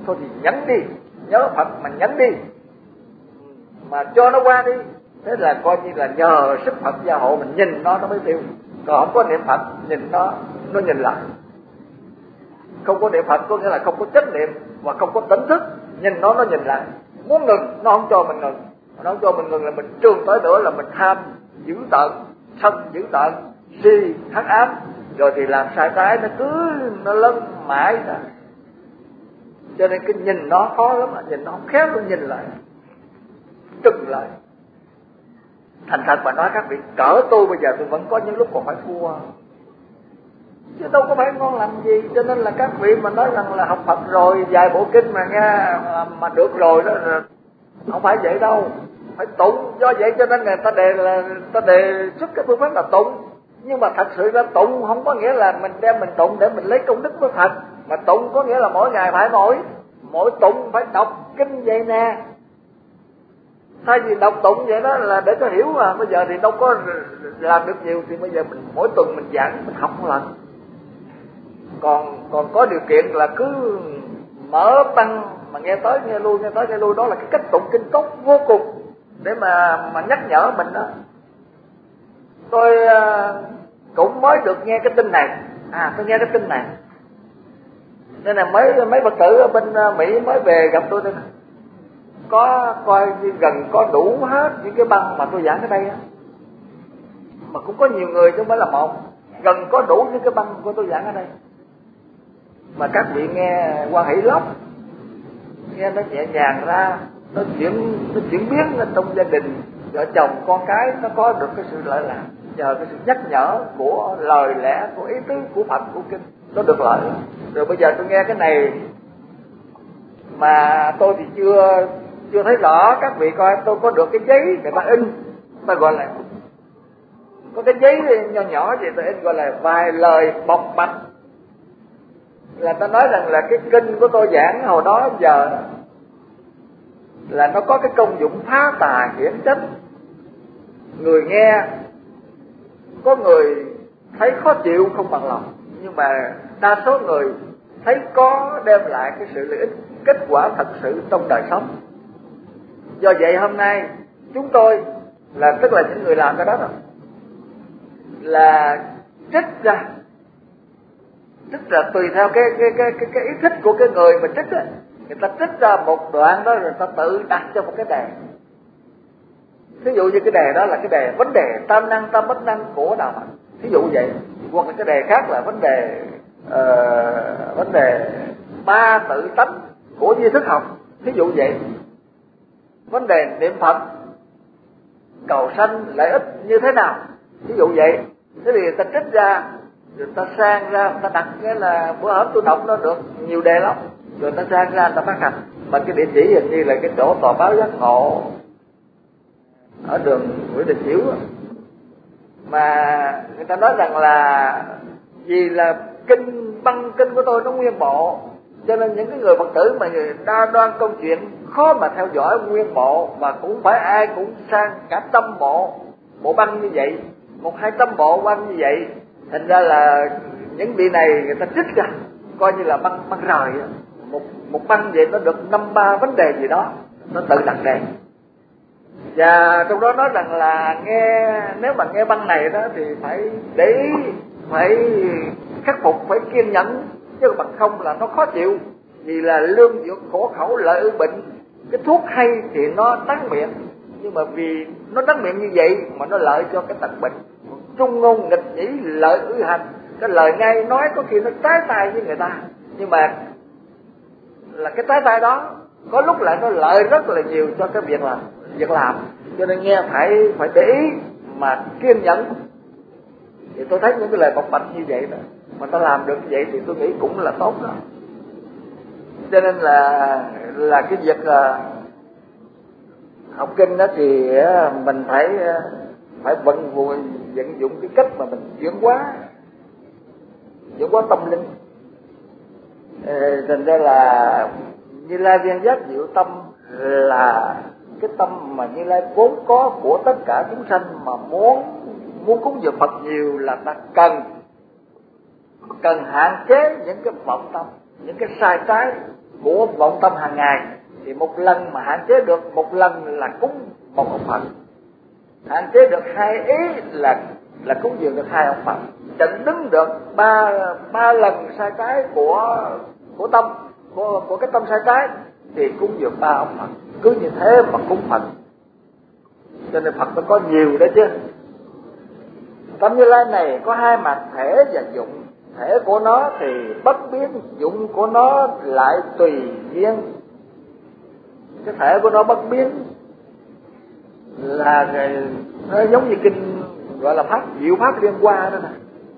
thôi thì nhẫn đi, nhớ Phật mà nhẫn đi, mà cho nó qua đi. Thế là coi như là nhờ sức Phật gia hộ mình nhìn nó mới tiêu. Còn không có niệm Phật nhìn nó nhìn lại. Không có niệm Phật có nghĩa là không có chánh niệm và không có tỉnh thức, nhìn nó nhìn lại. Muốn ngừng nó không cho mình ngừng, nó không cho mình ngừng là mình trường tới nữa là mình tham dữ tợn, sân dữ tợn, si hắc ám, rồi thì làm sai trái nó cứ nó lớn mãi ra. Cho nên cái nhìn nó khó lắm, nhìn nó không khéo nó nhìn lại, trừng lại. Thành thật mà nói các vị, cỡ tôi bây giờ tôi vẫn có những lúc còn phải thua, chứ đâu có phải ngon lành gì. Cho nên là các vị mà nói rằng là học Phật rồi vài bộ kinh mà nghe mà được rồi đó, không phải vậy đâu, phải tụng. Do vậy cho nên người ta đề xuất cái phương pháp là tụng. Nhưng mà thật sự ra tụng không có nghĩa là mình đem mình tụng để mình lấy công đức với Phật, mà tụng có nghĩa là mỗi ngày phải mỗi tụng phải đọc kinh vậy nè. Thay vì đọc tụng vậy đó là để có hiểu, mà bây giờ thì đâu có làm được nhiều, thì bây giờ mình mỗi tuần mình giảng, mình học một lần. Còn có điều kiện là cứ mở băng mà nghe tới nghe lui, đó là cái cách tụng kinh tốt vô cùng để mà nhắc nhở mình đó. Tôi cũng mới được nghe cái tin này, tôi nghe cái tin này nên là mấy Phật tử ở bên Mỹ mới về gặp tôi đây, có coi như gần có đủ hết những cái băng mà tôi giảng ở đây á, mà cũng có nhiều người chứ không phải là một, gần có đủ những cái băng của tôi giảng ở đây. Mà các vị nghe hoan hỷ lắm, nghe nó nhẹ nhàng ra, nó chuyển biến lên trong gia đình, vợ chồng con cái nó có được cái sự lợi lạc nhờ cái sự nhắc nhở của lời lẽ, của ý tứ của Phật, của kinh, nó được lợi. Rồi bây giờ tôi nghe cái này mà tôi thì chưa thấy rõ. Các vị coi, tôi có được cái giấy người ta in, ta gọi là có cái giấy nhỏ nhỏ gì ta in gọi là vài lời bộc bạch, là ta nói rằng là cái kinh của tôi giảng hồi đó giờ đó là nó có cái công dụng phá tà hiển chánh. Người nghe có người thấy khó chịu không bằng lòng, nhưng mà đa số người thấy có đem lại cái sự lợi ích, kết quả thật sự trong đời sống. Do vậy hôm nay chúng tôi là tức là những người làm cái đó là trích ra tùy theo cái ý thích của cái người mà trích á, người ta trích ra một đoạn đó rồi người ta tự đặt cho một cái đề. Thí dụ như cái đề đó là cái đề vấn đề tam năng tam bất năng của đạo Phật, thí dụ vậy. Hoặc là cái đề khác là vấn đề ba tự tánh của duy thức học, thí dụ vậy. Vấn đề niệm Phật cầu sanh lợi ích như thế nào, thí dụ vậy. Thế thì người ta trích ra, rồi ta sang ra, người ta đặt, cái là bữa hôm tôi đọc nó được nhiều đề lắm, rồi ta sang ra, người ta phát hành. Mà cái địa chỉ hình như là cái chỗ tòa báo giác ngộ ở đường Nguyễn Đình Chiểu, mà người ta nói rằng là vì là băng kinh của tôi nó nguyên bộ, cho nên những cái người Phật tử mà người đa đoan công chuyện khó mà theo dõi nguyên bộ, và cũng phải ai cũng sang cả trăm bộ băng như vậy, 100-200 bộ băng như vậy. Thành ra là những vị này người ta trích ra coi như là băng rời, một băng vậy nó được 5-3 vấn đề gì đó, nó tự đặt đề. Và trong đó nói rằng là nếu mà nghe băng này đó thì phải để ý, phải khắc phục, phải kiên nhẫn, chứ bằng không là nó khó chịu. Vì là lương dược khổ khẩu lợi ư bệnh, cái thuốc hay thì nó đắng miệng, nhưng mà vì nó đắng miệng như vậy mà nó lợi cho cái tật bệnh. Trung ngôn nghịch nhĩ lợi ư hành, cái lời ngay nói có khi nó trái tay với người ta, nhưng mà là cái trái tay đó có lúc lại nó lợi rất là nhiều cho cái việc làm. Cho nên nghe phải để ý mà kiên nhẫn. Thì tôi thấy những cái lời bộc bạch như vậy đó mà ta làm được như vậy thì tôi nghĩ cũng là tốt đó. Cho nên là cái việc học kinh đó thì mình phải vận dụng cái cách mà mình chuyển hóa tâm linh. Thành ra là Như Lai viên giác diệu tâm là cái tâm mà Như Lai vốn có của tất cả chúng sanh, mà muốn cúng dường Phật nhiều là ta cần hạn chế những cái vọng tâm, những cái sai trái, của vọng tâm hàng ngày, thì một lần mà hạn chế được một lần là cúng một ông Phật, hạn chế được 2 ý là cúng dường được 2 ông Phật, chỉnh đứng được ba lần sai trái của tâm, của cái tâm sai trái thì cúng dường 3 ông Phật. Cứ như thế mà cúng Phật, cho nên Phật nó có nhiều đó chứ. Tâm Như Lai này có 2 mặt, thể và dụng. Thể của nó thì bất biến, dụng của nó lại tùy duyên. Cái thể của nó bất biến là nó giống như kinh gọi là pháp diệu pháp liên hoa đó nè.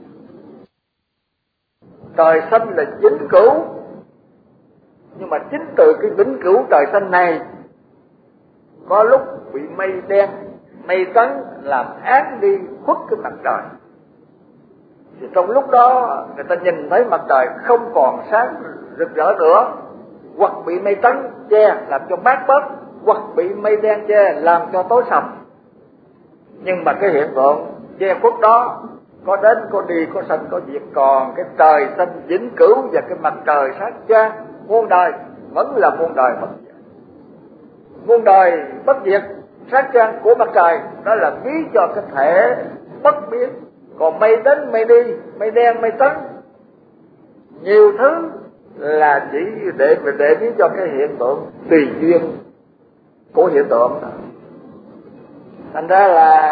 Trời xanh là vĩnh cửu, nhưng mà chính từ cái vĩnh cửu trời xanh này có lúc bị mây đen, mây trắng làm áng đi khuất cái mặt trời, thì trong lúc đó người ta nhìn thấy mặt trời không còn sáng rực rỡ nữa, hoặc bị mây trắng che làm cho mát bớt, hoặc bị mây đen che làm cho tối sầm. Nhưng mà cái hiện tượng che khuất đó có đến có đi, có sanh có diệt, còn cái trời xanh vĩnh cửu và cái mặt trời sáng chang muôn đời vẫn là muôn đời bất diệt. Muôn đời bất diệt sáng chang của mặt trời đó là ví cho cái thể bất biến. Còn mây đến mây đi, mây đen mây trắng, nhiều thứ là chỉ để ví cho cái hiện tượng tùy duyên của hiện tượng đó. Thành ra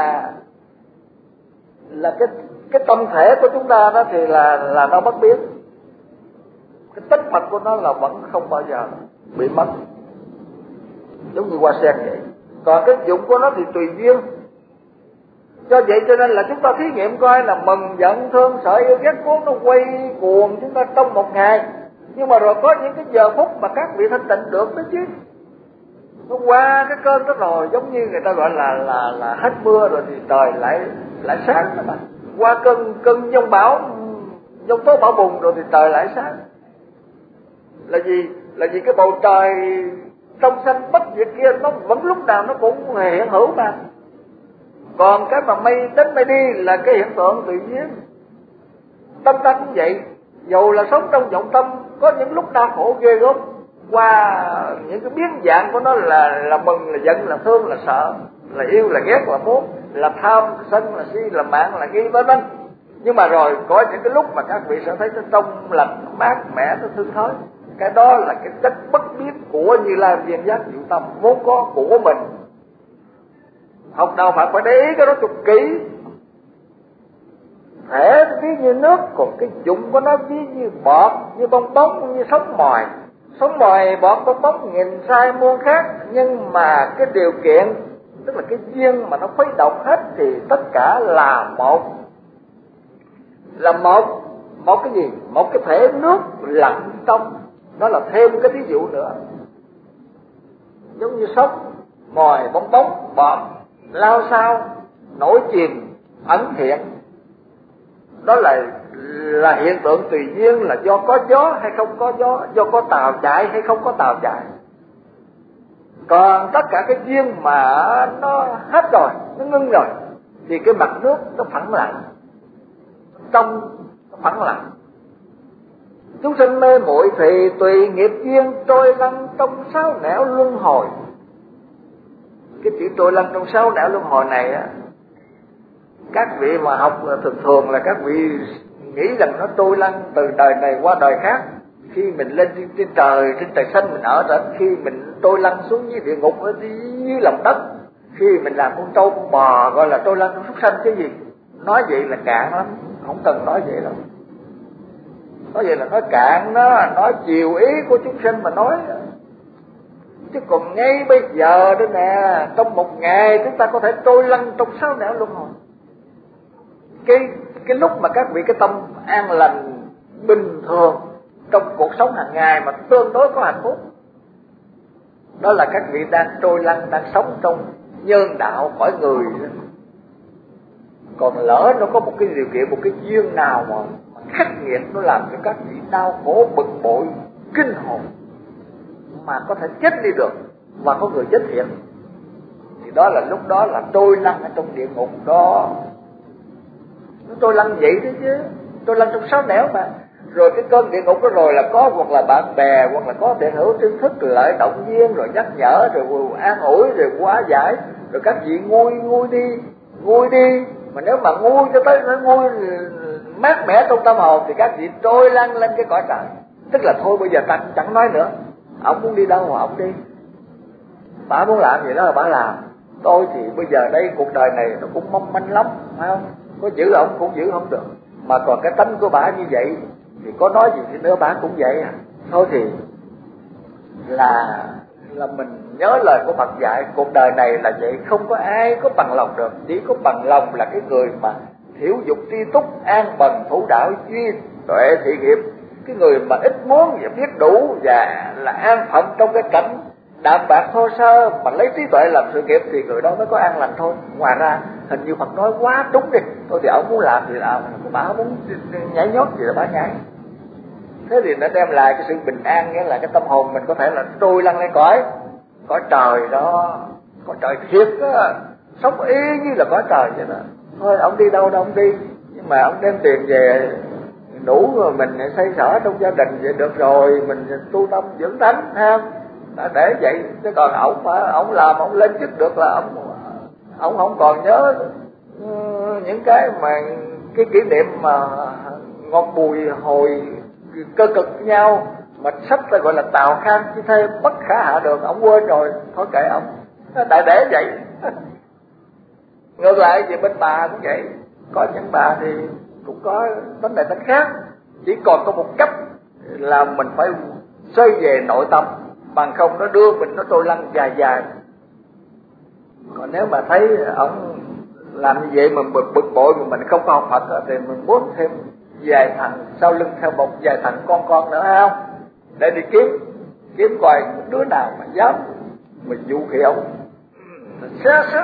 là cái tâm thể của chúng ta đó thì là nó bất biến. Cái tích mạch của nó là vẫn không bao giờ bị mất, giống như hoa sen vậy. Còn cái dụng của nó thì tùy duyên. Do vậy cho nên là chúng ta thí nghiệm coi là mừng, giận, thương, sợ, yêu, ghét, cuốn nó quay cuồng chúng ta trong một ngày. Nhưng mà rồi có những cái giờ phút mà các vị thanh tịnh được đó chứ. Nó qua cái cơn đó rồi, giống như người ta gọi là hết mưa rồi thì trời lại sáng đó mà. Qua cơn giông bão, giông tố bão bùng rồi thì trời lại sáng. Là gì? Là vì cái bầu trời trong xanh bất diệt kia nó vẫn lúc nào nó cũng hiện hữu mà. Còn cái mà mây đến mây đi là cái hiện tượng tự nhiên. Tâm ta cũng vậy, dầu là sống trong vọng tâm có những lúc đau khổ ghê gớm, qua những cái biến dạng của nó là mừng, là giận, là thương, là sợ, là yêu, là ghét, là muốn, là tham, sân, là si, là mạng, là nghi, vân vân. Nhưng mà rồi có những cái lúc mà các vị sẽ thấy nó trong lành, nó mát mẻ, nó thương thới. Cái đó là cái chất bất biến của Như Lai viên giác diệu tâm vốn có của mình. Học đạo Phật phải để ý cái đó cực kỹ. Thể ví như nước, còn cái dụng của nó ví như bọt, như bong bóng, như sóng mòi. Sóng mòi, bọt, bong bóng nhìn sai muôn khác, nhưng mà cái điều kiện, tức là cái duyên mà nó khuấy động hết thì tất cả là một. Là một cái gì? Một cái thể nước lặng trong. Đó là thêm cái ví dụ nữa. Giống như sóng, mòi, bong bóng, bọt, lao sao, nổi chìm, ẩn hiện. Đó là hiện tượng tùy nhiên, là do có gió hay không có gió, do có tàu chạy hay không có tàu chạy. Còn tất cả cái duyên mà nó hết rồi, nó ngưng rồi, thì cái mặt nước nó phẳng lặng, trong nó phẳng lặng. Chúng sinh mê muội thì tùy nghiệp duyên trôi lăn trong sáu nẻo luân hồi. Cái chữ trôi lăn trong sáu nẻo luân hồi này á, các vị mà học thường là các vị nghĩ rằng nó trôi lăn từ đời này qua đời khác. Khi mình lên trên trời xanh mình ở đó, khi mình trôi lăn xuống dưới địa ngục ở dưới lòng đất, khi mình làm con trâu con bò gọi là trôi lăn trong súc sanh chứ gì. Nói vậy là cạn lắm, không cần nói vậy đâu. Nói vậy là nói cạn, nó nói chiều ý của chúng sinh mà nói. Chứ còn ngay bây giờ đó nè, trong một ngày chúng ta có thể trôi lăn trong sáu nẻo luân hồi. Cái lúc mà các vị cái tâm an lành bình thường trong cuộc sống hàng ngày mà tương đối có hạnh phúc, đó là các vị đang trôi lăn, đang sống trong nhân đạo cõi người. Còn lỡ nó có một cái điều kiện, một cái duyên nào mà khắc nghiệt, nó làm cho các vị đau khổ bực bội kinh hồn mà có thể chết đi được, và có người chết thiệt, thì đó là lúc đó là trôi lăn ở trong địa ngục đó. Nó trôi lăn vậy đó chứ, trôi lăn trong sáu nẻo mà. Rồi cái cơn địa ngục đó rồi là có hoặc là bạn bè, hoặc là có thiện hữu tri thức lợi động viên, rồi nhắc nhở, rồi an ủi, rồi hóa giải, rồi các vị nguôi đi. Mà nếu mà nguôi cho tới nó nguôi mát mẻ trong tâm hồn thì các vị trôi lăn lên cái cõi trời. Tức là thôi bây giờ ta chẳng nói nữa, ông muốn đi đâu mà ông đi, bà muốn làm gì đó là bà làm. Tôi thì bây giờ đây cuộc đời này nó cũng mong manh lắm, phải không? Có giữ ông cũng giữ không được, mà còn cái tánh của bà như vậy thì có nói gì thì nữa bà cũng vậy à. Thôi thì là mình nhớ lời của Phật dạy, cuộc đời này là vậy, không có ai có bằng lòng được. Chỉ có bằng lòng là cái người mà hiểu dục tri túc, an bần thủ đạo, duy tuệ thị nghiệp. Cái người mà ít muốn và biết đủ và là an phận trong cái cảnh đạm bạc thô sơ mà lấy trí tuệ làm sự nghiệp thì người đó mới có an lành thôi. Ngoài ra hình như Phật nói quá trúng đi, thôi thì ông muốn làm thì làm, bà muốn nhảy nhót gì là bà nhảy. Thế thì nó đem lại cái sự bình an, nghĩa là cái tâm hồn mình có thể là trôi lăn lên cõi trời đó, cõi trời thiệt đó, sống y như là cõi trời vậy đó. Thôi ông đi đâu đâu ông đi, nhưng mà ông đem tiền về đủ rồi mình xây sở trong gia đình vậy được rồi, mình tu tâm dưỡng tánh ha, để vậy. Chứ còn ổng mà ổng làm ổng lên chức được là ổng không còn nhớ những cái mà cái kỷ niệm mà ngọt bùi hồi cơ cực với nhau mà sách ta gọi là tào khang chứ thê bất khả hạ được, ổng quên rồi, thôi kệ ổng, đại để vậy. Ngược lại về bên bà cũng vậy, có những bà thì cũng có vấn đề tính khác, chỉ còn có một cách là mình phải xoay về nội tâm, bằng không nó đưa mình nó trôi lăn dài. Còn nếu mà thấy ổng làm như vậy mà bực bội mà mình không có học Phật thì mình muốn thêm vài thằng sau lưng theo một vài thằng con nữa không, để đi kiếm coi đứa nào mà dám mà dụ khỉ ông xé xác.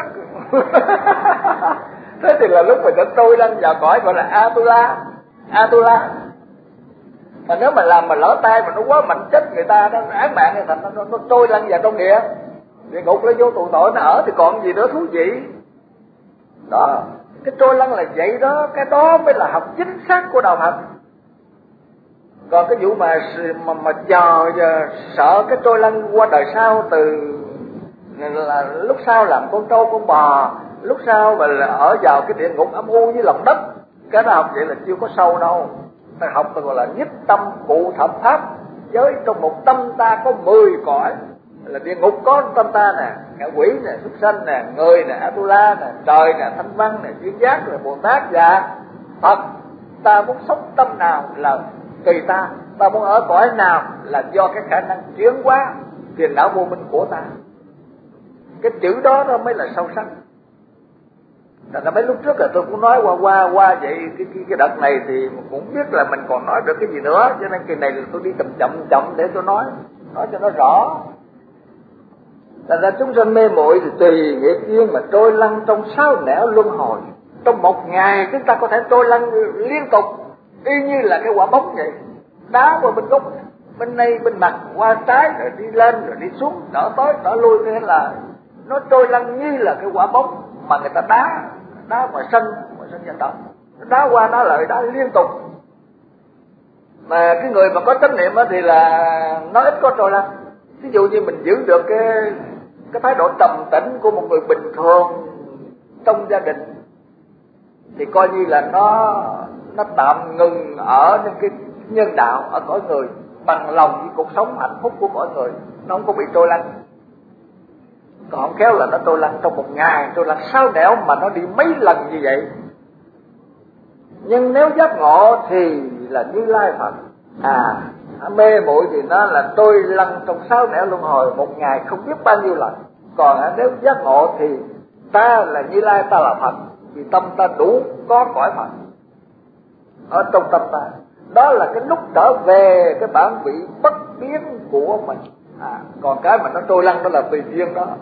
Thế thì là lúc mình đã trôi lăn vào cõi gọi là Atula. Mà nếu mà làm mà lỡ tay mà nó quá mạnh chết người ta, nó án mạng thì thành nó trôi lăn vào trong địa ngục, nó vô tù tội nó ở thì còn gì nữa thú vị. Đó, cái trôi lăn là vậy đó, cái đó mới là học chính xác của đạo Phật. Còn cái vụ mà chờ sợ cái trôi lăn qua đời sau, từ là lúc sau làm con trâu con bò, lúc sau mà là ở vào cái địa ngục âm u với lòng đất, cái đó học vậy là chưa có sâu đâu. Ta học ta gọi là nhất tâm cụ thập pháp giới, trong một tâm ta có 10 cõi, là địa ngục có tâm ta nè, ngạ quỷ nè, súc sanh nè, người nè, Atula nè, trời nè, thanh văn nè, duyên giác nè, Bồ Tát và Phật. Ta muốn sống tâm nào là tùy ta muốn ở cõi nào là do cái khả năng chuyển hóa phiền não vô minh của ta. Cái chữ đó nó mới là sâu sắc. Là mấy lúc trước là tôi cũng nói qua vậy, cái đợt này thì cũng biết là mình còn nói được cái gì nữa, cho nên kỳ này là tôi đi chậm để tôi nói cho nó rõ. Thành ra chúng sanh mê muội thì tùy nghiệp duyên mà trôi lăn trong 6 nẻo luân hồi. Trong một ngày chúng ta có thể trôi lăn liên tục, y như là cái quả bóng vậy, đá qua bên gốc, bên đây bên mặt, qua trái rồi đi lên rồi đi xuống, đỡ tới đỡ lui, thế là nó trôi lăn như là cái quả bóng mà người ta đá ngoài sân vận động, đá qua đá lại đá liên tục. Mà cái người mà có chánh niệm thì là nó ít có trôi lăn. Ví dụ như mình giữ được cái thái độ trầm tĩnh của một người bình thường trong gia đình thì coi như là nó tạm ngừng ở những cái nhân đạo ở cõi người, bằng lòng với cuộc sống hạnh phúc của cõi người, nó không có bị trôi lăn. Còn khéo là nó trôi lăn trong một ngày, trôi lăn 6 nẻo mà nó đi mấy lần như vậy. Nhưng nếu giác ngộ thì là Như Lai Phật. Mê muội thì nó là trôi lăn trong 6 nẻo luân hồi một ngày không biết bao nhiêu lần. Còn nếu giác ngộ thì ta là Như Lai, ta là Phật, vì tâm ta đủ có cõi Phật ở trong tâm ta. Đó là cái lúc trở về cái bản vị bất biến của mình. Còn cái mà nó trôi lăn đó là tùy duyên đó,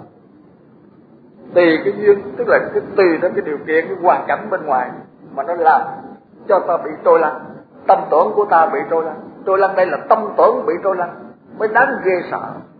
tùy cái duyên, tức là tùy đến cái điều kiện, cái hoàn cảnh bên ngoài mà nó làm cho ta bị trôi lăn. Tâm tưởng của ta bị trôi lăn đây là tâm tưởng bị trôi lăn mới đáng ghê sợ.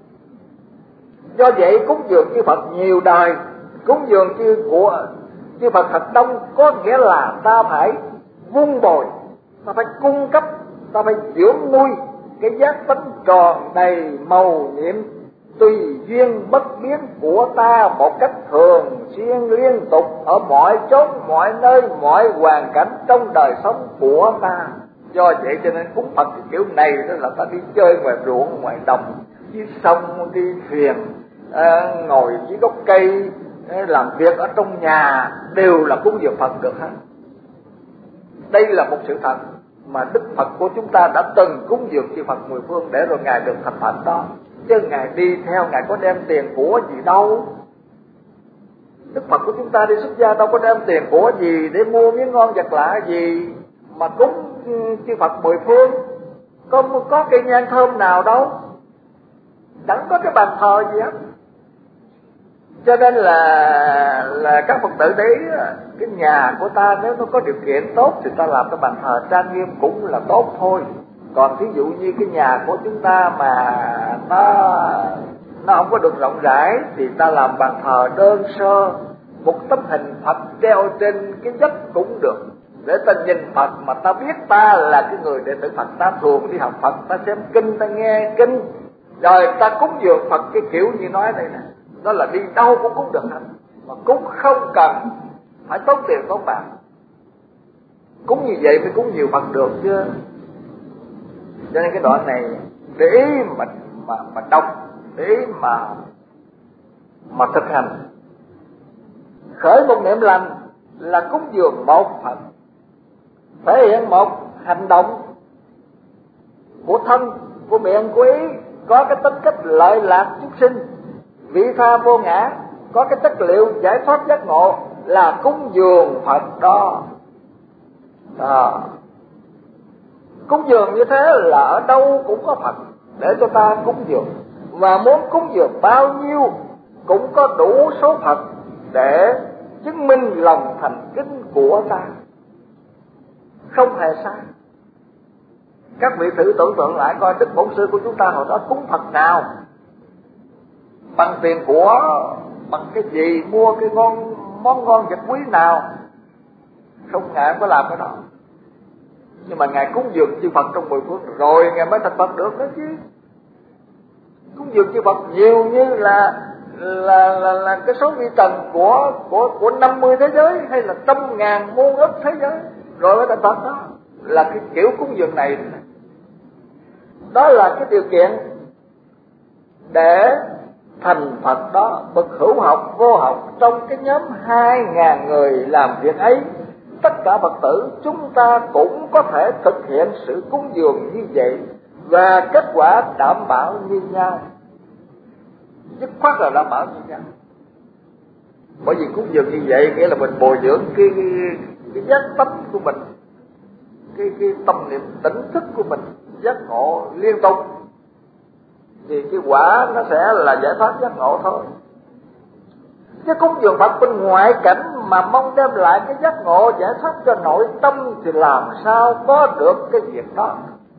Do vậy cúng dường chư Phật nhiều đời, cúng dường chư Phật thật đông, có nghĩa là ta phải vun bồi, ta phải cung cấp ta phải dưỡng nuôi cái giác tánh tròn đầy màu nhiệm tùy duyên bất biến của ta một cách thường xuyên liên tục ở mọi chốn mọi nơi mọi hoàn cảnh trong đời sống của ta. Do vậy cho nên cúng Phật cái kiểu này đó là ta đi chơi ngoài ruộng ngoài đồng, dưới sông, đi thuyền, ngồi dưới gốc cây, làm việc ở trong nhà đều là cúng dường Phật được hết. Đây là một sự thật mà Đức Phật của chúng ta đã từng cúng dường chư Phật mười phương để rồi Ngài được thành Phật đó. Chứ Ngài đi theo, Ngài có đem tiền của gì đâu. Đức Phật của chúng ta đi xuất gia đâu có đem tiền của gì để mua miếng ngon vật lạ gì mà cúng chư Phật mười phương. Có cây nhang thơm nào đâu, chẳng có cái bàn thờ gì hết. Cho nên là các Phật tử đấy, cái nhà của ta nếu nó có điều kiện tốt thì ta làm cái bàn thờ trang nghiêm cũng là tốt thôi. Còn thí dụ như cái nhà của chúng ta mà nó không có được rộng rãi thì ta làm bàn thờ đơn sơ, một tấm hình Phật treo trên cái vách cũng được, để ta nhìn Phật mà ta biết ta là cái người đệ tử Phật, ta thường đi học Phật, ta xem kinh, ta nghe kinh, rồi ta cúng dường Phật cái kiểu như nói đây nè. Đó là đi đâu cũng cúng được hết, mà cúng không cần phải tốn tiền tốn bạc. Cúng như vậy phải cúng nhiều Phật được chứ. Cho nên cái đoạn này để ý mà đọc, để ý mà thực hành. Khởi một niệm lành là cúng dường một Phật, thể hiện một hành động của thân, của miệng, của ý, có cái tính cách lợi lạc chúng sinh, vị tha vô ngã, có cái chất liệu giải thoát giác ngộ là cúng dường Phật đó. Cúng dường như thế là ở đâu cũng có Phật để cho ta cúng dường, và muốn cúng dường bao nhiêu cũng có đủ số Phật để chứng minh lòng thành kính của ta, không hề sai. Các vị thử tưởng tượng lại coi Đức Bổn Sư của chúng ta hồi đó cúng Phật nào, bằng tiền của, bằng cái gì, mua cái món ngon vật quý nào. Không, Ngài không có làm cái đó. Nhưng mà Ngài cúng dường chư Phật trong mười phương rồi Ngài mới thành Phật được đó chứ. Cúng dường chư Phật nhiều như là cái số vi trần của 50 thế giới hay là 100.000 muôn ức thế giới rồi mới thành Phật đó. Là cái kiểu cúng dường này. Đó là cái điều kiện để thành Phật đó. Bậc hữu học vô học trong cái nhóm 2.000 người làm việc ấy, tất cả Phật tử chúng ta cũng có thể thực hiện sự cúng dường như vậy và kết quả đảm bảo như nhau. Dứt khoát là đảm bảo như nhau. Bởi vì cúng dường như vậy nghĩa là mình bồi dưỡng cái giác tánh của mình, cái tâm niệm tỉnh thức của mình, giác ngộ liên tục, thì cái quả nó sẽ là giải thoát giác ngộ thôi. Chứ cúng dường Phật bên ngoại cảnh mà mong đem lại cái giác ngộ giải thoát cho nội tâm thì làm sao có được cái việc đó.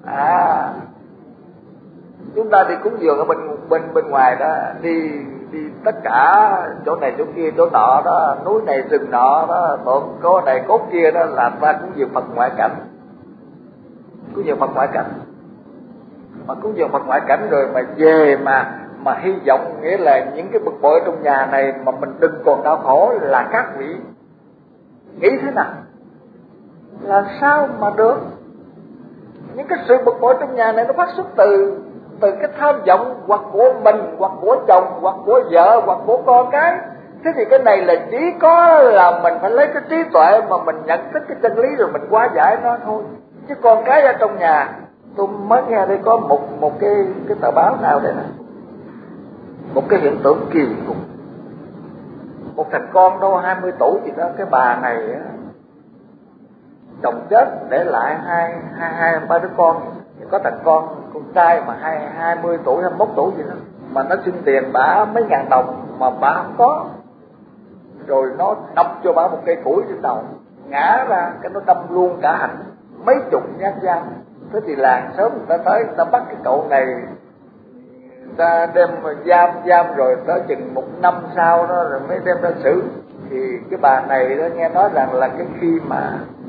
Chúng ta đi cúng dường ở bên ngoài đó, đi tất cả chỗ này chỗ kia chỗ nọ đó, núi này rừng nọ đó, tượng có này cốt kia đó, là ta cúng dường Phật ngoại cảnh. Cúng dường Phật ngoại cảnh. Mà cúng dường Phật ngoại cảnh rồi mà về mà hy vọng nghĩa là những cái bực bội trong nhà này mà mình đừng còn đau khổ, là các vị nghĩ thế nào? Là sao mà được? Những cái sự bực bội trong nhà này nó phát xuất từ cái tham vọng hoặc của mình, hoặc của chồng, hoặc của vợ, hoặc của con cái. Thế thì cái này là chỉ có là mình phải lấy cái trí tuệ mà mình nhận thức cái chân lý rồi mình hóa giải nó thôi. Chứ con cái ở trong nhà, tôi mới nghe đây có một cái tờ báo nào đây nè, một cái hiện tượng kỳ cục. Một thằng con đâu 20 tuổi gì đó, cái bà này chồng chết để lại hai ba đứa con. Có thằng con trai mà 20 tuổi 21 tuổi gì đó, mà nó xin tiền bả mấy ngàn đồng mà bả không có, rồi nó đập cho bả một cây củi trên đầu, ngã ra cái nó đâm luôn cả hành mấy chục nhát dao. Thế thì làng sớm người ta tới, người ta bắt cái cậu này, người ta đem giam rồi tới chừng 1 năm sau đó rồi mới đem ra xử. Thì cái bà này đó nghe nói rằng là cái khi mà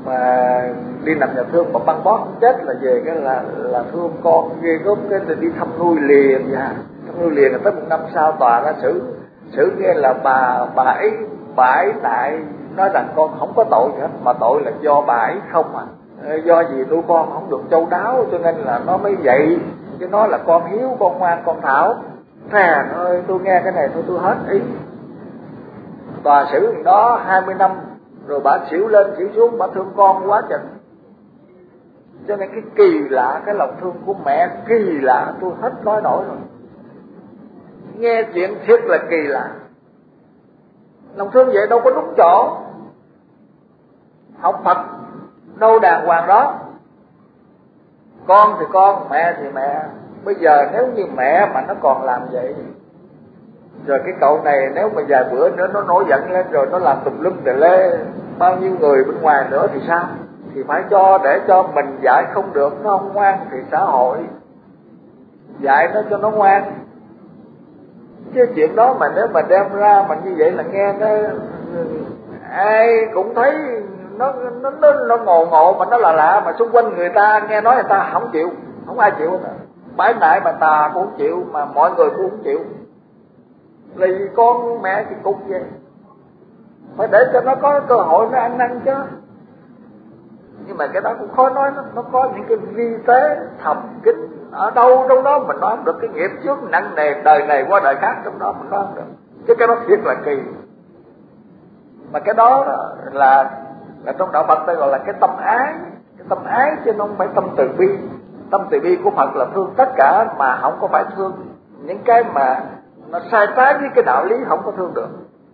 mà đi nằm nhà thương mà băng bó không chết là về cái là thương con ghê gớm, cái là đi thăm nuôi liền vậy. Thăm nuôi liền là tới 1 năm sau tòa ra xử nghe là bà ấy tại nói rằng con không có tội gì hết, mà tội là do bà ấy không à, do gì nuôi con không được chu đáo cho nên là nó mới vậy, chứ nó là con hiếu, con ngoan, con thảo. Thà ơi, tôi nghe cái này thôi tôi hết ý. Tòa xử đó 20 năm rồi bà xỉu lên xỉu xuống, bà thương con quá chừng. Cho nên cái kỳ lạ, cái lòng thương của mẹ kỳ lạ, tôi hết nói nổi rồi. Nghe chuyện thiệt là kỳ lạ. Lòng thương vậy đâu có đúng chỗ. Học Phật đâu đàng hoàng đó. Con thì con, mẹ thì mẹ. Bây giờ nếu như mẹ mà nó còn làm vậy, rồi cái cậu này nếu mà vài bữa nữa nó nổi giận lên rồi nó làm tùm lum tè lê bao nhiêu người bên ngoài nữa thì sao? Thì phải để cho mình dạy không được, nó không ngoan thì xã hội dạy nó cho nó ngoan. Chứ chuyện đó mà nếu mà đem ra mà như vậy là nghe nó ai cũng thấy nó ngộ mà nó là lạ, mà xung quanh người ta nghe nói người ta không chịu, không ai chịu nữa. Bái nại bà tà cũng không chịu, mà mọi người cũng không chịu. Là vì con mẹ thì cũng vậy, phải để cho nó có cơ hội nó ăn năn chứ. Nhưng mà cái đó cũng khó nói, nó có những cái vi tế thầm kín ở đâu trong đó mình nói không được. Cái nghiệp trước nặng nề đời này qua đời khác trong đó mình nói không được, chứ cái đó thiệt là kỳ. Mà cái đó là trong đạo Phật ta gọi là cái tâm ái. Cái tâm ái chứ nó không phải tâm từ bi. Tâm từ bi của Phật là thương tất cả, mà không có phải thương những cái mà nó sai trái với cái đạo lý, không có thương được.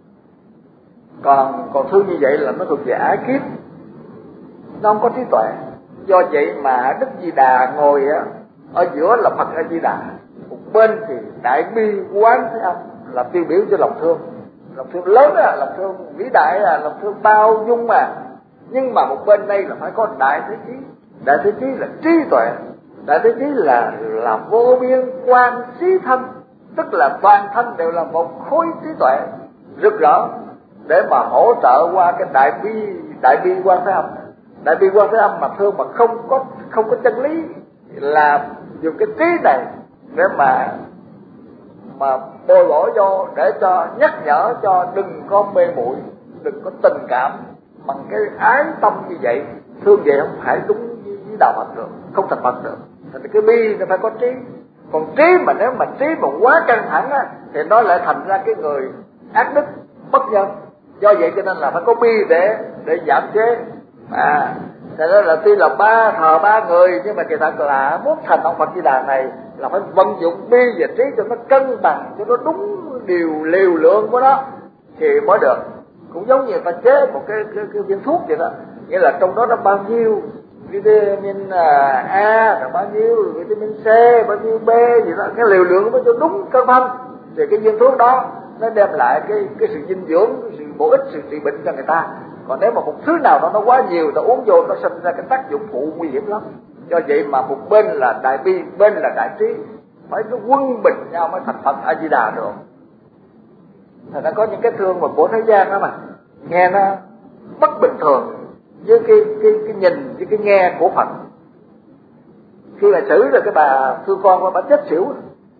Còn thương như vậy là nó thuộc về ái kiếp, nó không có trí tuệ. Do vậy mà Đức Di Đà ngồi ở giữa là Phật A Di Đà, một bên thì Đại Bi Quán Thế Âm là tiêu biểu cho lòng thương. Lòng thương lớn lòng thương vĩ đại lòng thương bao dung mà. Nhưng mà một bên đây là phải có đại thế chí. Đại thế chí là trí tuệ. Đại thế chí là vô biên quan trí thân, tức là toàn thân đều là một khối trí tuệ rực rỡ để mà hỗ trợ qua cái đại bi Quan Thế Âm. Đại bi Quan Thế Âm mà thương mà không có chân lý, là dùng cái trí này để mà bôi lỗi vô, để cho nhắc nhở cho đừng có mê muội, đừng có tình cảm bằng cái ái tâm như vậy. Thương vậy không phải đúng với đạo Phật được, không thành Phật được. Thành cái bi nó phải có trí. Còn trí mà nếu mà trí mà quá căng thẳng thì nó lại thành ra cái người ác đức, bất nhân. Do vậy cho nên là phải có bi để giảm chế. Thế nên là tuy là thờ ba người, nhưng mà kỳ thật là muốn thành ông Phật Di Đà này là phải vận dụng bi và trí cho nó cân bằng, cho nó đúng điều liều lượng của nó thì mới được. Cũng giống như ta chế một cái viên thuốc vậy đó, nghĩa là trong đó nó bao nhiêu vitamin A, rồi bao nhiêu vitamin C, bao nhiêu B gì đó, cái liều lượng nó cho đúng cân phân thì cái viên thuốc đó nó đem lại cái sự dinh dưỡng, cái sự bổ ích, sự trị bệnh cho người ta. Còn nếu mà một thứ nào nó quá nhiều, ta uống vô nó sinh ra cái tác dụng phụ nguy hiểm lắm. Do vậy mà một bên là đại bi, bên là đại trí, phải nó quân bình nhau mới thành Phật A Di Đà được. Thành ra có những cái thương mà của thế gian đó mà nghe nó bất bình thường với cái nhìn với cái nghe của Phật. Khi mà xử rồi cái bà thương con bà chết xỉu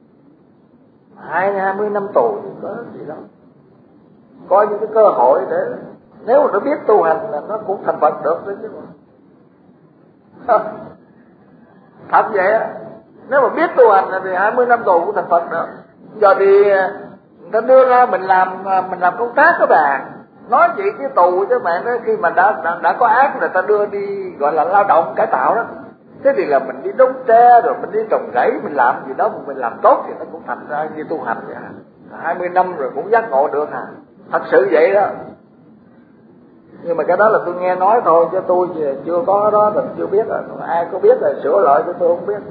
20 năm tù thì có gì đâu. Có những cái cơ hội để nếu mà nó biết tu hành là nó cũng thành Phật được đấy chứ mà. Thật vậy á. Nếu mà biết tu hành thì 20 năm tù cũng thành Phật được. Giờ thì người ta đưa ra mình làm công tác đó bà. Nói chị cái tù chứ mẹ nói khi mà đã có ác là ta đưa đi gọi là lao động cải tạo đó. Thế thì là mình đi đốn tre rồi mình đi trồng rẫy, mình làm gì đó mà mình làm tốt thì nó cũng thành ra như tu hành vậy. 20 năm rồi cũng giác ngộ được hả? Thật sự vậy đó. Nhưng mà cái đó là tôi nghe nói thôi, chứ tôi chưa có đó thì chưa biết rồi. Ai có biết là sửa lại cho tôi không biết.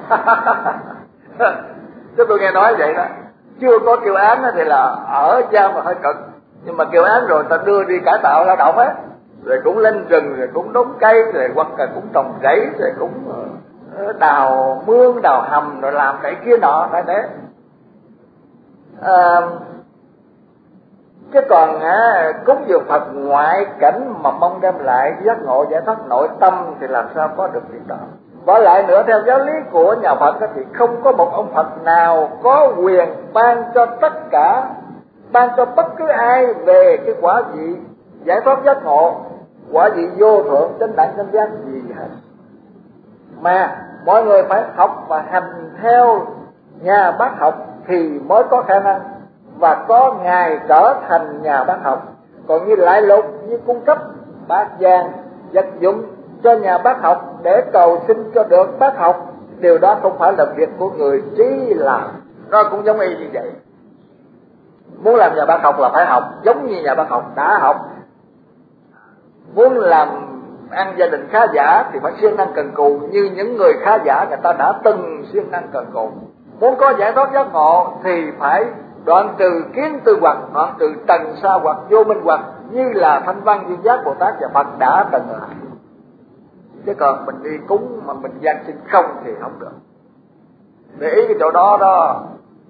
Chứ tôi nghe nói vậy đó. Chưa có kêu án thì là ở giam mà hơi cực. Nhưng mà kêu án rồi ta đưa đi cải tạo lao động á, rồi cũng lên rừng, rồi cũng đốn cây, rồi hoặc là cũng trồng rẫy, rồi cũng đào mương, đào hầm, rồi làm cái kia nọ phải thế. Chứ còn cúng dường Phật ngoại cảnh mà mong đem lại giác ngộ giải thoát nội tâm thì làm sao có được việc đó. Và lại nữa, theo giáo lý của nhà Phật thì không có một ông Phật nào có quyền ban cho tất cả, ban cho bất cứ ai về cái quả vị giải thoát giác ngộ, quả vị vô thượng chánh đẳng chánh giác gì hết. Mà mọi người phải học và hành theo nhà bác học thì mới có khả năng và có ngày trở thành nhà bác học. Còn như lại lục, như cung cấp bát vàng vật dụng cho nhà bác học để cầu xin cho được bác học, điều đó không phải là việc của người trí làm. Nó cũng giống y như vậy. Muốn làm nhà bác học là phải học giống như nhà bác học đã học. Muốn làm ăn gia đình khá giả thì phải siêng năng cần cù như những người khá giả người ta đã từng siêng năng cần cù. Muốn có giải thoát giác ngộ thì phải đoạn trừ kiến tư hoặc, đoạn trừ trần sa hoặc, vô minh hoặc, như là Thanh Văn Duyên Giác Bồ Tát và Phật đã từng làm. Chứ còn mình đi cúng mà mình gian sinh không thì không được. Để ý cái chỗ đó đó.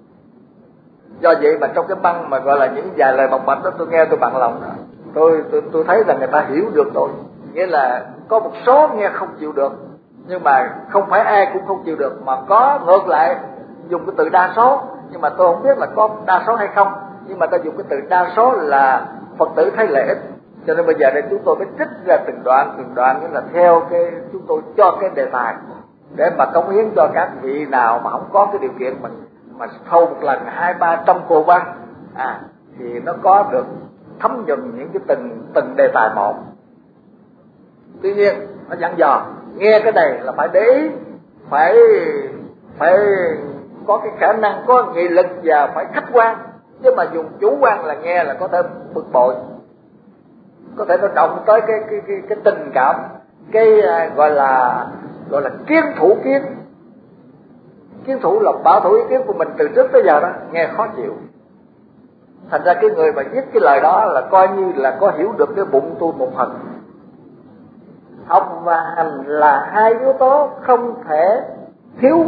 Do vậy mà trong cái băng mà gọi là những vài lời bộc bạch đó, tôi nghe tôi bằng lòng đó. Tôi thấy rằng người ta hiểu được tôi. Nghĩa là có một số nghe không chịu được, nhưng mà không phải ai cũng không chịu được, mà có ngược lại dùng cái từ đa số. Nhưng mà tôi không biết là có đa số hay không, nhưng mà ta dùng cái từ đa số là Phật tử thấy lợi ích. Cho nên bây giờ đây chúng tôi mới trích ra từng đoạn, nghĩa là theo cái chúng tôi cho cái đề tài để mà cống hiến cho các vị nào mà không có cái điều kiện mà thâu một lần 200-300 cô bác thì nó có được thấm nhuần những cái từng đề tài một. Tuy nhiên nó dặn dò nghe cái này là phải để ý, phải có cái khả năng, có nghị lực và phải khách quan, chứ mà dùng chủ quan là nghe là có thể bực bội, có thể nó động tới cái tình cảm, cái gọi là kiến thủ là bảo thủ ý kiến của mình từ trước tới giờ đó, nghe khó chịu. Thành ra cái người mà viết cái lời đó là coi như là có hiểu được cái bụng tôi một phần. Học và hành là hai yếu tố không thể thiếu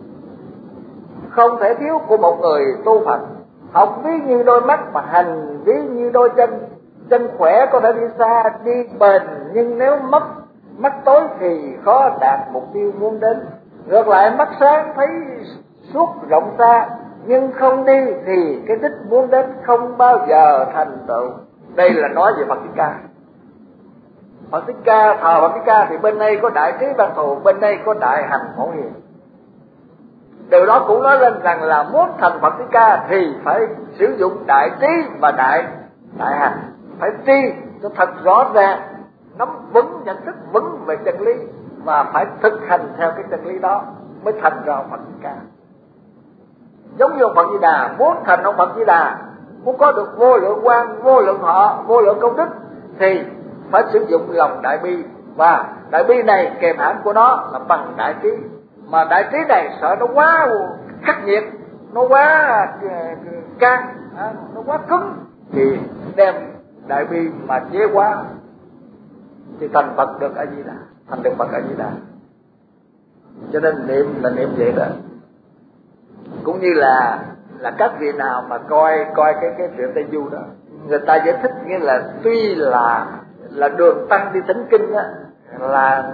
của một người tu Phật. Học ví như đôi mắt mà hành ví như đôi chân. Chân khỏe có thể đi xa, đi bền, nhưng nếu mắt tối thì khó đạt mục tiêu muốn đến. Ngược lại mắt sáng thấy suốt rộng xa, nhưng không đi thì cái đích muốn đến không bao giờ thành tựu. Đây là nói về Phật Thích Ca. Phật Thích Ca, thờ Phật Thích Ca thì bên đây có Đại Trí Văn Thù, bên đây có Đại Hành Phổ Hiền. Điều đó cũng nói lên rằng là muốn thành Phật Thích Ca thì phải sử dụng đại trí và đại hành, phải tri cho thật rõ ràng, nắm vững, nhận thức vững về chân lý và phải thực hành theo cái chân lý đó mới thành ra Phật Thích Ca. Giống như ông Phật Di Đà, muốn thành ông Phật Di Đà, muốn có được vô lượng quang, vô lượng thọ, vô lượng công đức thì phải sử dụng lòng đại bi, và đại bi này kèm hãm của nó là bằng đại trí. Mà đại trí này sợ nó quá khắc nghiệt, nó quá căng, nó quá cứng thì đem đại bi mà chế quá thì thành Phật được A Di Đà, thành được Phật A Di Đà. Cho nên niệm là niệm vậy đó. Cũng như là các vị nào mà coi cái chuyện Tây Du đó, người ta giải thích nghĩa là tuy là Đường Tăng đi thỉnh kinh á là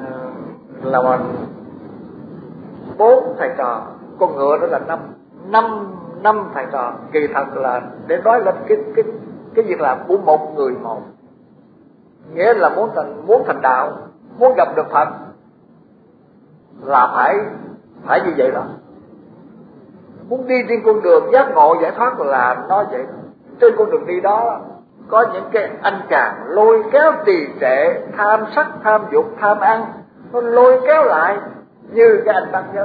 4 thầy trò, con ngựa đó là năm thầy trò, kỳ thật là để nói lên cái việc làm của một người một, nghĩa là muốn thành đạo, muốn gặp được Phật là phải như vậy đó. Muốn đi trên con đường giác ngộ giải thoát là nói vậy. Trên con đường đi đó có những cái anh chàng lôi kéo trì trệ, tham sắc, tham dục, tham ăn, nó lôi kéo lại như cái anh Bát Giới.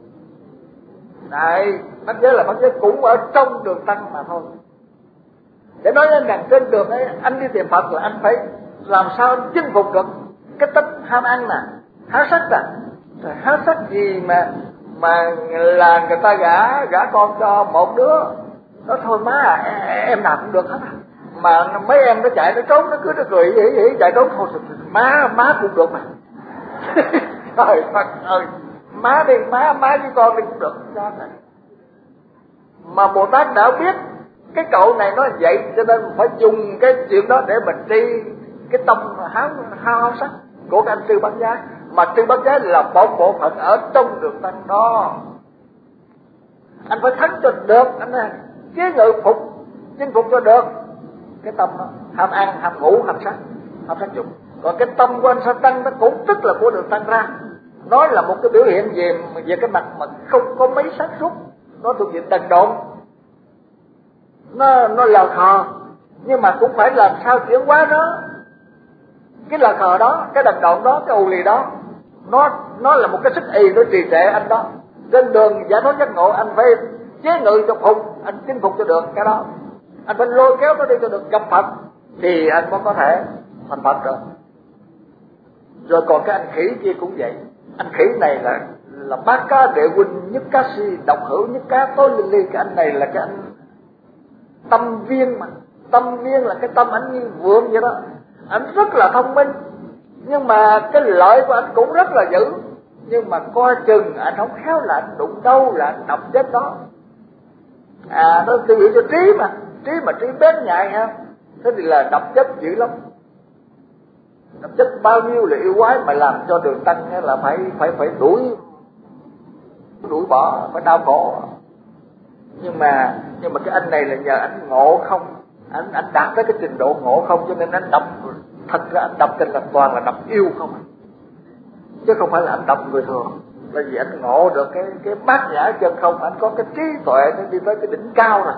Này, Bát Giới là Bát Giới cũng ở trong đường tăng mà thôi. Để nói lên rằng trên đường ấy anh đi tìm Phật là anh phải làm sao anh chinh phục được cái tính ham ăn nè, háo sắc nè. Háo sắc gì mà là người ta gả con cho một đứa, nó thôi má em nào cũng được hết à. Mà mấy em nó chạy nó trốn, nó cứ nó cười hỉ chạy trốn thôi, má cũng được mà. Trời Phật ơi, má đi, má với con đi cũng được. Mà Bồ Tát đã biết Cái cậu này nói vậy cho nên phải dùng cái chuyện đó để mình tri cái tâm hao sắc của cái anh Sư Bát Giới. Mà Sư Bát Giới là một bộ phận ở trong đường tăng đó. Anh phải thắng cho được, anh này chế ngự chinh phục cho được cái tâm đó, ham ăn, ham ngủ, ham sắc dục. Còn cái tâm của anh Sa Tăng nó cũng tức là của đường tăng ra. Nó là một cái biểu hiện về cái mặt mà không có mấy xác suất, nó thuộc về đần độn, nó lờ khờ, nhưng mà cũng phải làm sao chuyển hóa nó. Cái lờ khờ đó, cái đần độn đó, cái ù lì đó, nó là một cái sức ì, nó trì trệ anh đó. Trên đường giải thoát giác ngộ anh phải chế ngự cho phục, anh chinh phục cho được cái đó. Anh phải lôi kéo nó đi cho được gặp Phật thì anh mới có thể thành Phật rồi. Rồi còn cái anh khỉ kia cũng vậy. Anh khỉ này là bác cá đệ huynh, nhất cá si, độc hữu nhất cá tối linh ly. Cái anh này là cái anh tâm viên mà. Tâm viên là cái tâm anh như vượng vậy đó. Anh rất là thông minh, nhưng mà cái lợi của anh cũng rất là dữ. Nhưng mà coi chừng anh không khéo là anh đụng đâu là anh đập chết đó. Nó tiêu biểu cho trí mà trí bén nhạy ha. Thế thì là đập chết dữ lắm. Đập chết bao nhiêu là yêu quái mà làm cho đường tăng là phải đuổi bỏ, phải đau khổ. Nhưng mà cái anh này là nhờ anh ngộ không, anh đạt tới cái trình độ ngộ không, cho nên anh đập, thật ra anh đập trên là toàn là đập yêu không, chứ không phải là anh đập người thường. Là vì anh ngộ được cái bát nhã chân không, anh có cái trí tuệ nó đi tới cái đỉnh cao rồi.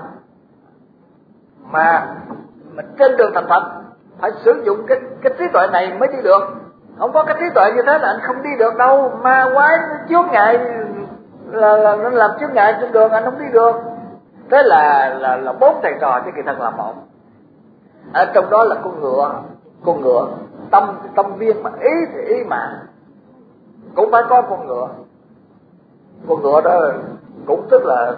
Mà trên đường thành Phật phải sử dụng cái trí tuệ này mới đi được. Không có cái trí tuệ như thế là anh không đi được đâu. Ma quái nó chướng ngại, là nó làm chướng ngại trên đường, anh không đi được. Thế là bốn thầy trò chứ kỳ thật là một. Ở trong đó là con ngựa tâm viên, mà ý thì ý mà cũng phải có con ngựa đó cũng tức là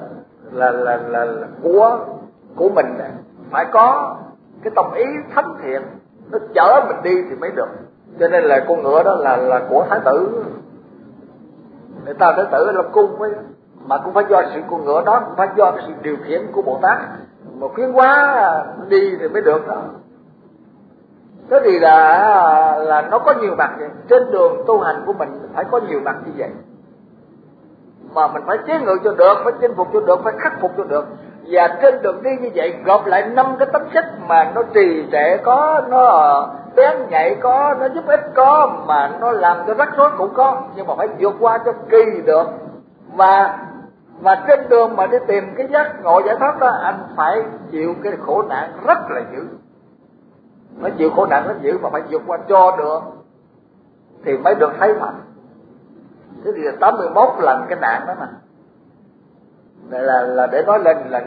của mình này. Phải có cái tâm ý thánh thiện, nó chở mình đi thì mới được. Cho nên là con ngựa đó là của Thái tử. Người ta Thái tử là cung ấy, mà cũng phải do sự con ngựa đó, cũng phải do cái sự điều khiển của Bồ Tát mà khuyến hóa đi thì mới được đó. Thế thì là nó có nhiều mặt vậy. Trên đường tu hành của mình phải có nhiều mặt như vậy. Mà mình phải chế ngự cho được, phải chinh phục cho được, phải khắc phục cho được. Và trên đường đi như vậy gộp lại 5 cái tấm chất mà nó trì trệ có, nó bén nhạy có, nó giúp ích có, mà nó làm cho rắc rối cũng có. Nhưng mà phải vượt qua cho kỳ được. Và trên đường mà đi tìm cái giác ngộ giải thoát đó, anh phải chịu cái khổ nạn rất là dữ. Phải chịu khổ nạn rất dữ mà phải vượt qua cho được thì mới được thấy Phật. Thế thì 81 lần cái nạn đó mà. Đây là để nói lên là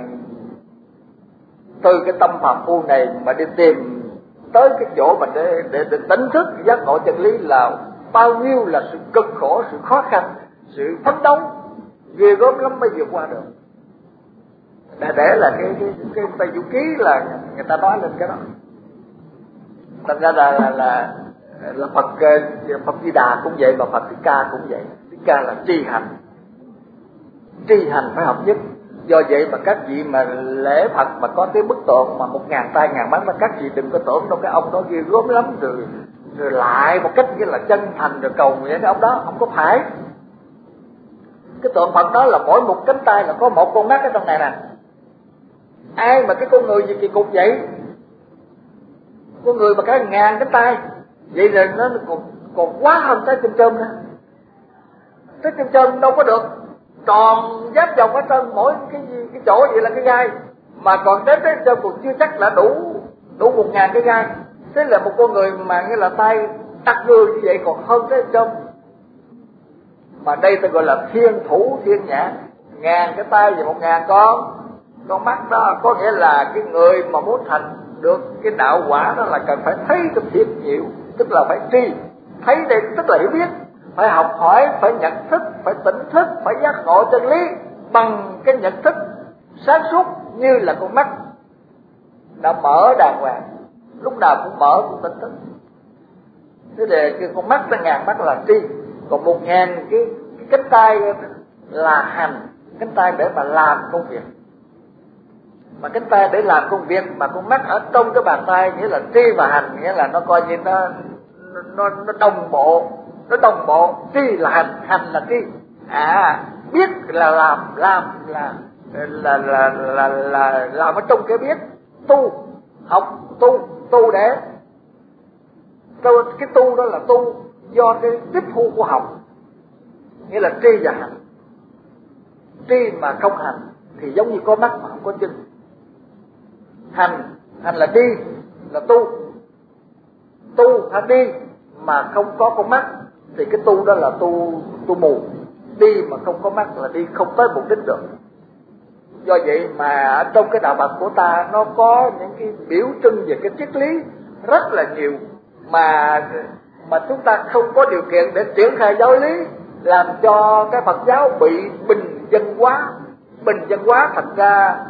từ cái tâm phàm phu này mà đi tìm tới cái chỗ mà để tỉnh thức giác ngộ chân lý là bao nhiêu là sự cực khổ, sự khó khăn, sự phấn đấu ghê gớm lắm mới vượt qua được. Để là cái Tây Du Ký là người ta nói lên cái đó. Thành ra là Phật Di Đà cũng vậy, mà Phật Thích Ca cũng vậy. Thích Ca là tri hành phải hợp nhất. Do vậy mà các vị mà lễ Phật mà có cái bức tượng mà 1000 tay 1000 mắt, mà các vị đừng có tưởng đâu cái ông đó ghê gớm lắm, rồi lại một cách như là chân thành rồi cầu nguyện cái ông đó, không có phải. Cái tượng Phật đó là mỗi một cánh tay là có một con mắt ở trong này nè. Ai mà cái con người gì kỳ cục vậy? Con người mà cả 1000 cánh tay, vậy là nó còn quá hơn trái chôm chôm nữa. Trái chôm chôm đâu có được tròn giáp vòng ở trên mỗi cái chỗ vậy là cái gai, mà còn trái chôm còn chưa chắc là đủ 1000 cái gai. Thế là một con người mà như là tay tắc gưa như vậy còn hơn trái chôm. Mà đây ta gọi là thiên thủ thiên nhãn, 1000 cái tay và 1000 con mắt đó, có nghĩa là cái người mà muốn thành được cái đạo quả đó là cần phải thấy cái thiệt nhiều, tức là phải tri. Thấy đây tức là hiểu biết, phải học hỏi, phải nhận thức, phải tỉnh thức, phải giác ngộ chân lý bằng cái nhận thức sáng suốt như là con mắt đã mở đàng hoàng, lúc nào cũng mở cũng tỉnh thức. Thế để cái con mắt là 1000 mắt là tri, còn 1000 cái cánh tay là hành, cánh tay để mà làm công việc. mà cánh tay để làm công việc, mà con mắt ở trong cái bàn tay, nghĩa là tri và hành, nghĩa là nó coi như nó đồng bộ, nó đồng bộ. Tri là hành, hành là tri. Biết là làm là làm ở trong cái biết. Tu, học tu để cái tu đó là tu do cái tiếp thu của học, nghĩa là tri và hành. Tri mà không hành thì giống như có mắt mà không có chân. Hành là đi, là tu hay đi mà không có con mắt thì cái tu đó là tu mù. Đi mà không có mắt là đi không tới mục đích được. Do vậy mà trong cái đạo Phật của ta nó có những cái biểu trưng về cái triết lý rất là nhiều mà chúng ta không có điều kiện để triển khai giáo lý, làm cho cái Phật giáo bị bình dân hóa. Bình dân hóa thật ra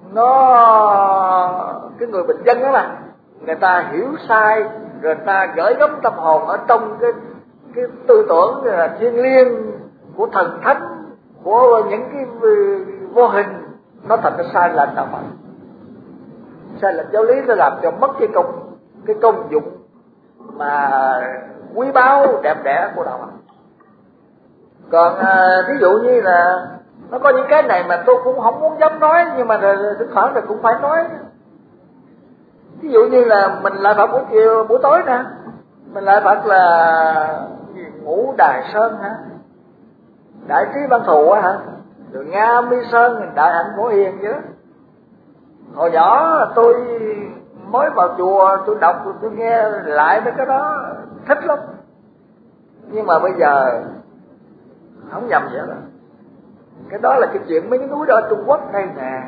cái người bình dân đó mà người ta hiểu sai, rồi người ta gửi gắm tâm hồn ở trong cái tư tưởng thiêng liêng của thần thánh, của những cái vô hình, nó thành cái sai lệch đạo Phật. Sai lệch giáo lý nó làm cho mất cái công dụng mà quý báu đẹp đẽ của đạo Phật. Còn ví dụ như là nó có những cái này mà tôi cũng không muốn dám nói, nhưng mà thỉnh thoảng là cũng phải nói. Ví dụ như là mình lại Phật buổi tối nè, mình lại Phật là Ngũ Đài Sơn hả, Đại Trí Văn Thù hả, rồi Nga Mi Sơn, Đại Hạnh Phổ Hiền chứ. Hồi nhỏ tôi mới vào chùa tôi đọc, tôi nghe lại mấy cái đó thích lắm, nhưng mà bây giờ không nhầm vậy đó. Cái đó là cái chuyện mấy cái núi đó ở Trung Quốc đây nè,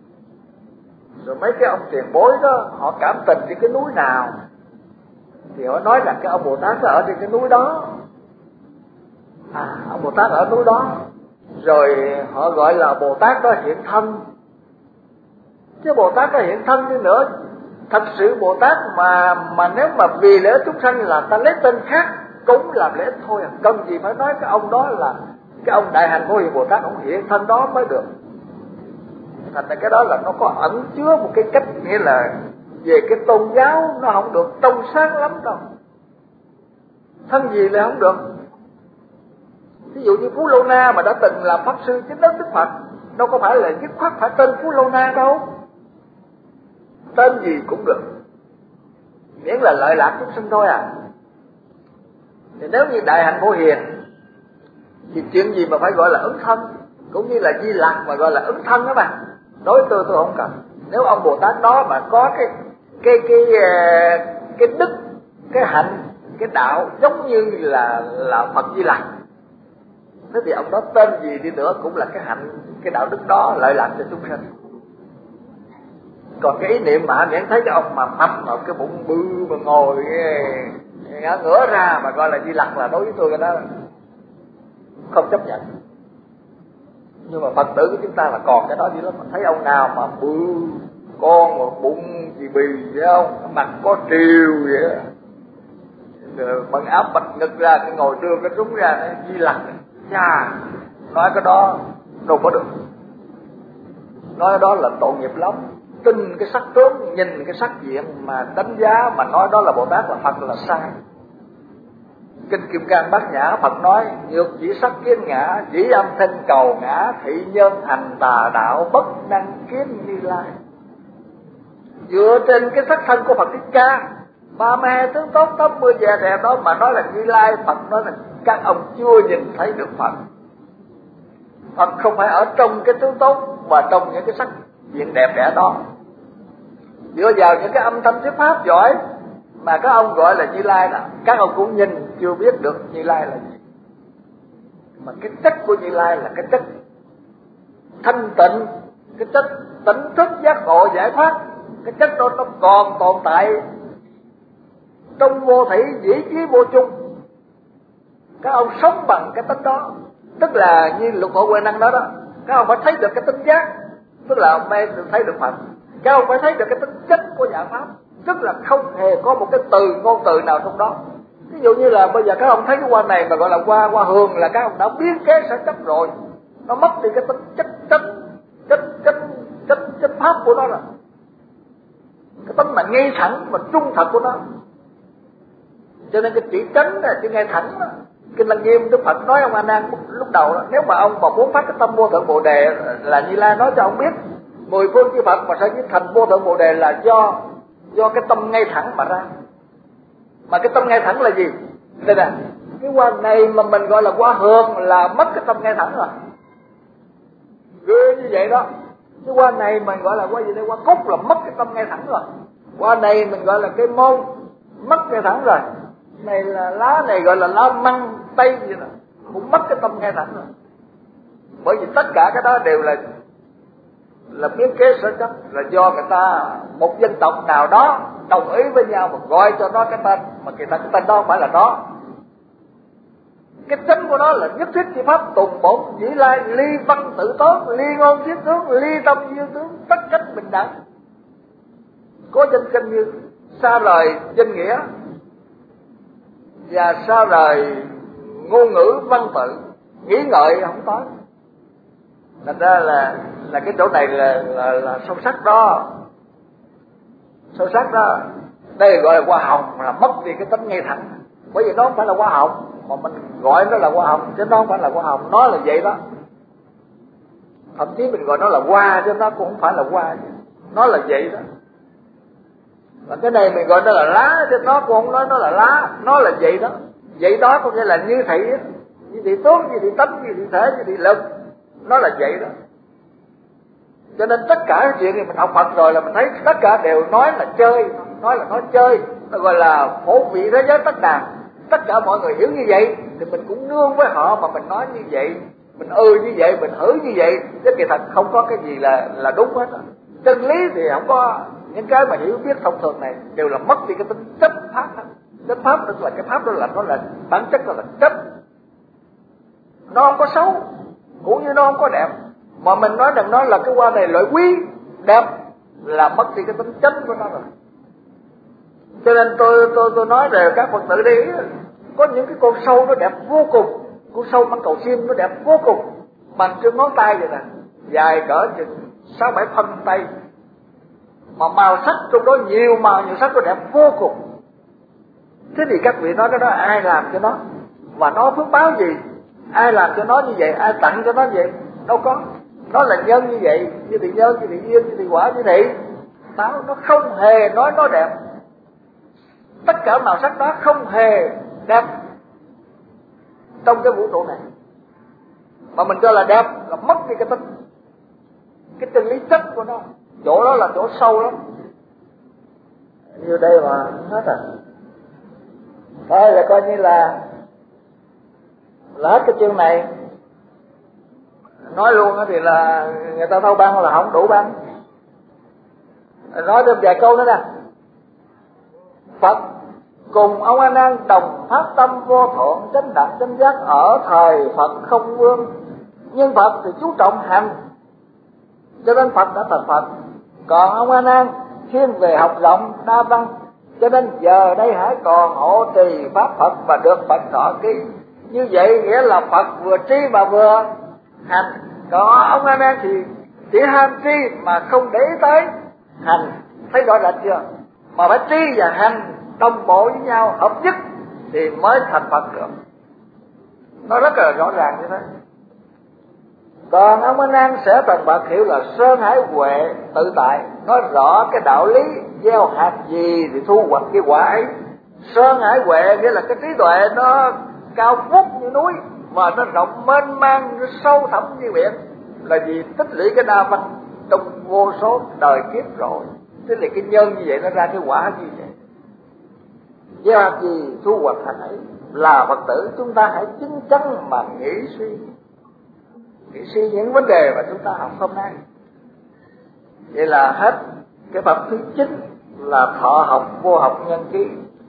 rồi mấy cái ông tiền bối đó họ cảm tình với cái núi nào thì họ nói là cái ông Bồ Tát ở trên cái núi đó, ông Bồ Tát ở núi đó, rồi họ gọi là Bồ Tát đó hiện thân. Chứ Bồ Tát đó hiện thân đi nữa, thật sự Bồ Tát mà nếu mà vì lễ chúng sanh là ta lấy tên khác cũng làm lễ thôi, cần gì phải nói cái ông đó là cái ông Đại Hạnh Phổ Hiền Bồ Tát, ông hiện thân đó mới được. Thành ra cái đó là nó có ẩn chứa một cái cách, nghĩa là về cái tôn giáo nó không được trong sáng lắm đâu. Thân gì là không được. Ví dụ như Phú Lô Na mà đã từng làm pháp sư chính đấng Đức Phật, đâu có phải là dứt khoát phải tên Phú Lô Na đâu. Tên gì cũng được, miễn là lợi lạc chúng sinh thôi à. Thì nếu như Đại Hạnh Phổ Hiền thì chuyện gì mà phải gọi là ứng thân, cũng như là Di Lặc mà gọi là ứng thân đó mà. Đối tôi không cần. Nếu ông Bồ Tát đó mà có cái đức, cái hạnh, cái đạo giống như là Phật Di Lặc, thế thì ông đó tên gì đi nữa cũng là cái hạnh, cái đạo đức đó lợi lạc cho chúng sinh. Còn cái ý niệm mà miễn thấy cái ông mà mập ở cái bụng bự mà ngồi ngửa ra mà gọi là Di Lặc là đối với tôi cái đó không chấp nhận. Nhưng mà Phật tử của chúng ta là còn cái đó dữ lắm. Thấy ông nào mà bự con mà bụng gì bì vậy không, mặt có triều vậy, rồi bận áo bạch ngực ra, cái ngồi đưa cái súng ra, Di Lặc, cha nói cái đó đâu có được. Nói đó là tội nghiệp lắm. Tin cái sắc tướng, nhìn cái sắc diện mà đánh giá mà nói đó là Bồ Tát là Phật là sai. Kinh Kim Cang Bát Nhã Phật nói: nhược chỉ sắc kiến ngã, chỉ âm thanh cầu ngã, thị nhân hành tà đạo, bất năng kiến Như Lai. Dựa trên cái sắc thân của Phật Thích Ca 32 tướng tốt 80 vẻ đẹp đó mà nói là Như Lai, Phật nói là các ông chưa nhìn thấy được Phật. Phật không phải ở trong cái tướng tốt và trong những cái sắc diện đẹp đẽ đó. Dựa vào những cái âm thanh thuyết pháp giỏi mà các ông gọi là Như Lai đó, các ông cũng nhìn chưa biết được Như Lai là gì. Mà cái chất của Như Lai là cái chất thanh tịnh, cái chất tỉnh thức giác ngộ giải thoát. Cái chất đó nó còn tồn tại trong vô thủy dĩ chí vô chung. Các ông sống bằng cái tính đó, tức là như Lục Hộ Huệ Năng đó đó, các ông phải thấy được cái tính giác, tức là ông mới thấy được Phật. Các ông phải thấy được cái tính chất của giải pháp, tức là không hề có một cái từ ngôn từ nào trong đó. Ví dụ như là bây giờ các ông thấy cái hoa này mà gọi là hoa hương là các ông đã biến kế sản chấp rồi, nó mất đi cái tính chất pháp của nó rồi, cái tánh mà ngay thẳng và trung thật của nó. Cho nên cái chỉ chánh là chỉ ngay thẳng đó. Kinh Lăng Nghiêm Đức Phật nói ông A Nan lúc đầu đó, nếu mà ông mà muốn phát cái tâm vô thượng bồ đề là Như Lai nói cho ông biết 10 phương chư Phật mà sẽ thành vô thượng bồ đề là do cái tâm ngay thẳng mà ra. Mà cái tâm ngay thẳng là gì? Đây nè, cái qua này mà mình gọi là qua hương là mất cái tâm ngay thẳng rồi. Ghê như vậy đó. Cái qua này mình gọi là qua gì đây? Qua cúc là mất cái tâm ngay thẳng rồi. Qua này mình gọi là cây môn, mất ngay thẳng rồi. Này là lá này gọi là lá măng tây gì đó, cũng mất cái tâm ngay thẳng rồi. Bởi vì tất cả cái đó đều là biến kế sở chấp, là do người ta một dân tộc nào đó đồng ý với nhau mà gọi cho nó cái tên, mà kỳ thật cái tên đó không phải là nó. Cái chánh của nó là nhất thiết chi pháp tùng bổn dĩ lai, ly văn tự tốn, ly ngôn thiết tướng, ly tâm duyên tướng, tất cách bình đẳng, có danh chân như, xa rời danh nghĩa và xa rời ngôn ngữ văn tự, nghĩ ngợi không có. Thành ra là cái chỗ này là sâu sắc đó, sâu sắc đó. Đây gọi là hoa hồng, là mất đi cái tính ngay thẳng. Bởi vì nó không phải là hoa hồng, mà mình gọi nó là hoa hồng chứ nó không phải là hoa hồng, nó là vậy đó. Thậm chí mình gọi nó là hoa chứ nó cũng không phải là hoa, nó là vậy đó. Và cái này mình gọi nó là lá chứ nó cũng không nói nó là lá, nó là vậy đó. Vậy đó có nghĩa là như thị, như thị tướng, như thị tánh, như thị thể, như thị lực, nó là vậy đó. Cho nên tất cả cái chuyện này mình học Phật rồi là mình thấy tất cả đều nói là chơi, nói là nói chơi, nó gọi là phổ vị thế giới tất cả. Tất cả mọi người hiểu như vậy thì mình cũng nương với họ mà mình nói như vậy, mình như vậy, mình hử như vậy, chứ kỳ thật không có cái gì là đúng hết. Chân lý thì không có, những cái mà hiểu biết thông thường này đều là mất đi cái tính chất pháp. Tính pháp tức là cái pháp đó là nó là bản chất là chất, nó không có xấu cũng như nó không có đẹp. Mà mình nói rằng nó là cái hoa này loại quý đẹp là mất đi cái tính chất của nó rồi. Cho nên tôi nói về các Phật tử đi, có những cái con sâu nó đẹp vô cùng, con sâu mãng cầu xiêm nó đẹp vô cùng, bằng trên ngón tay vậy nè, dài cỡ chừng 6-7 phân tay, mà màu sắc trong đó nhiều màu nhiều sắc nó đẹp vô cùng. Thế thì các vị nói cái đó ai làm cho nó, và nó phước báo gì, ai làm cho nó như vậy, ai tặng cho nó vậy? Đâu có. Nó là nhân như vậy, như thị nhân, như thị duyên, như thị quả, như thị táo, nó không hề nói nó đẹp. Tất cả màu sắc đó không hề đẹp trong cái vũ trụ này, mà mình cho là đẹp là mất đi cái tính, cái chân lý chất của nó. Chỗ đó là chỗ sâu lắm. Như đây mà hết rồi. Thôi là coi như là hết cái chương này. Nói luôn thì là người ta thâu băng là không đủ băng. Nói thêm vài câu nữa nè. Phật cùng ông A Nan đồng phát tâm vô thượng chánh đẳng chánh giác ở thời Phật không vương, nhưng Phật thì chú trọng hành, cho nên Phật đã thành Phật. Còn ông A Nan thiên về học rộng đa văn, cho nên giờ đây hãy còn hộ trì pháp Phật và được Phật thọ ký. Như vậy nghĩa là Phật vừa tri mà vừa hành. Còn ông A Nan thì chỉ ham tri mà không để tới hành. Thấy rõ ràng chưa? Mà phải tri và hành đồng bộ với nhau, hợp nhất thì mới thành Phật được. Nó rất là rõ ràng như thế. Còn ông A Nan sẽ thành Phật hiệu là sơn hải huệ tự tại, nói rõ cái đạo lý gieo hạt gì thì thu hoạch cái quả ấy. Sơn hải huệ nghĩa là cái trí tuệ nó cao vút như núi và nó rộng mênh mang, nó sâu thẳm như biển, là vì tích lũy cái đa văn trong vô số đời kiếp rồi. Tức là cái nhân như vậy nó ra cái quả như vậy. Gieo hạt gì thu hoạch hạt ấy. Là Phật tử chúng ta hãy chính chắn mà nghĩ suy những vấn đề mà chúng ta học hôm nay. Vậy là hết cái phẩm thứ 9 là thọ học vô học nhân ký.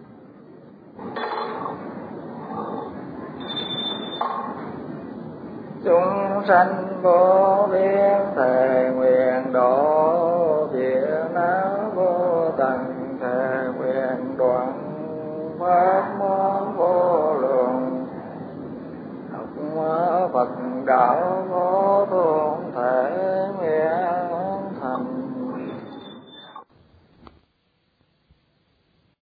Chúng sanh vô biên thề nguyện độ, việt não vô tận thề nguyện đoạn pháp môn vô lượng, học Phật đạo vô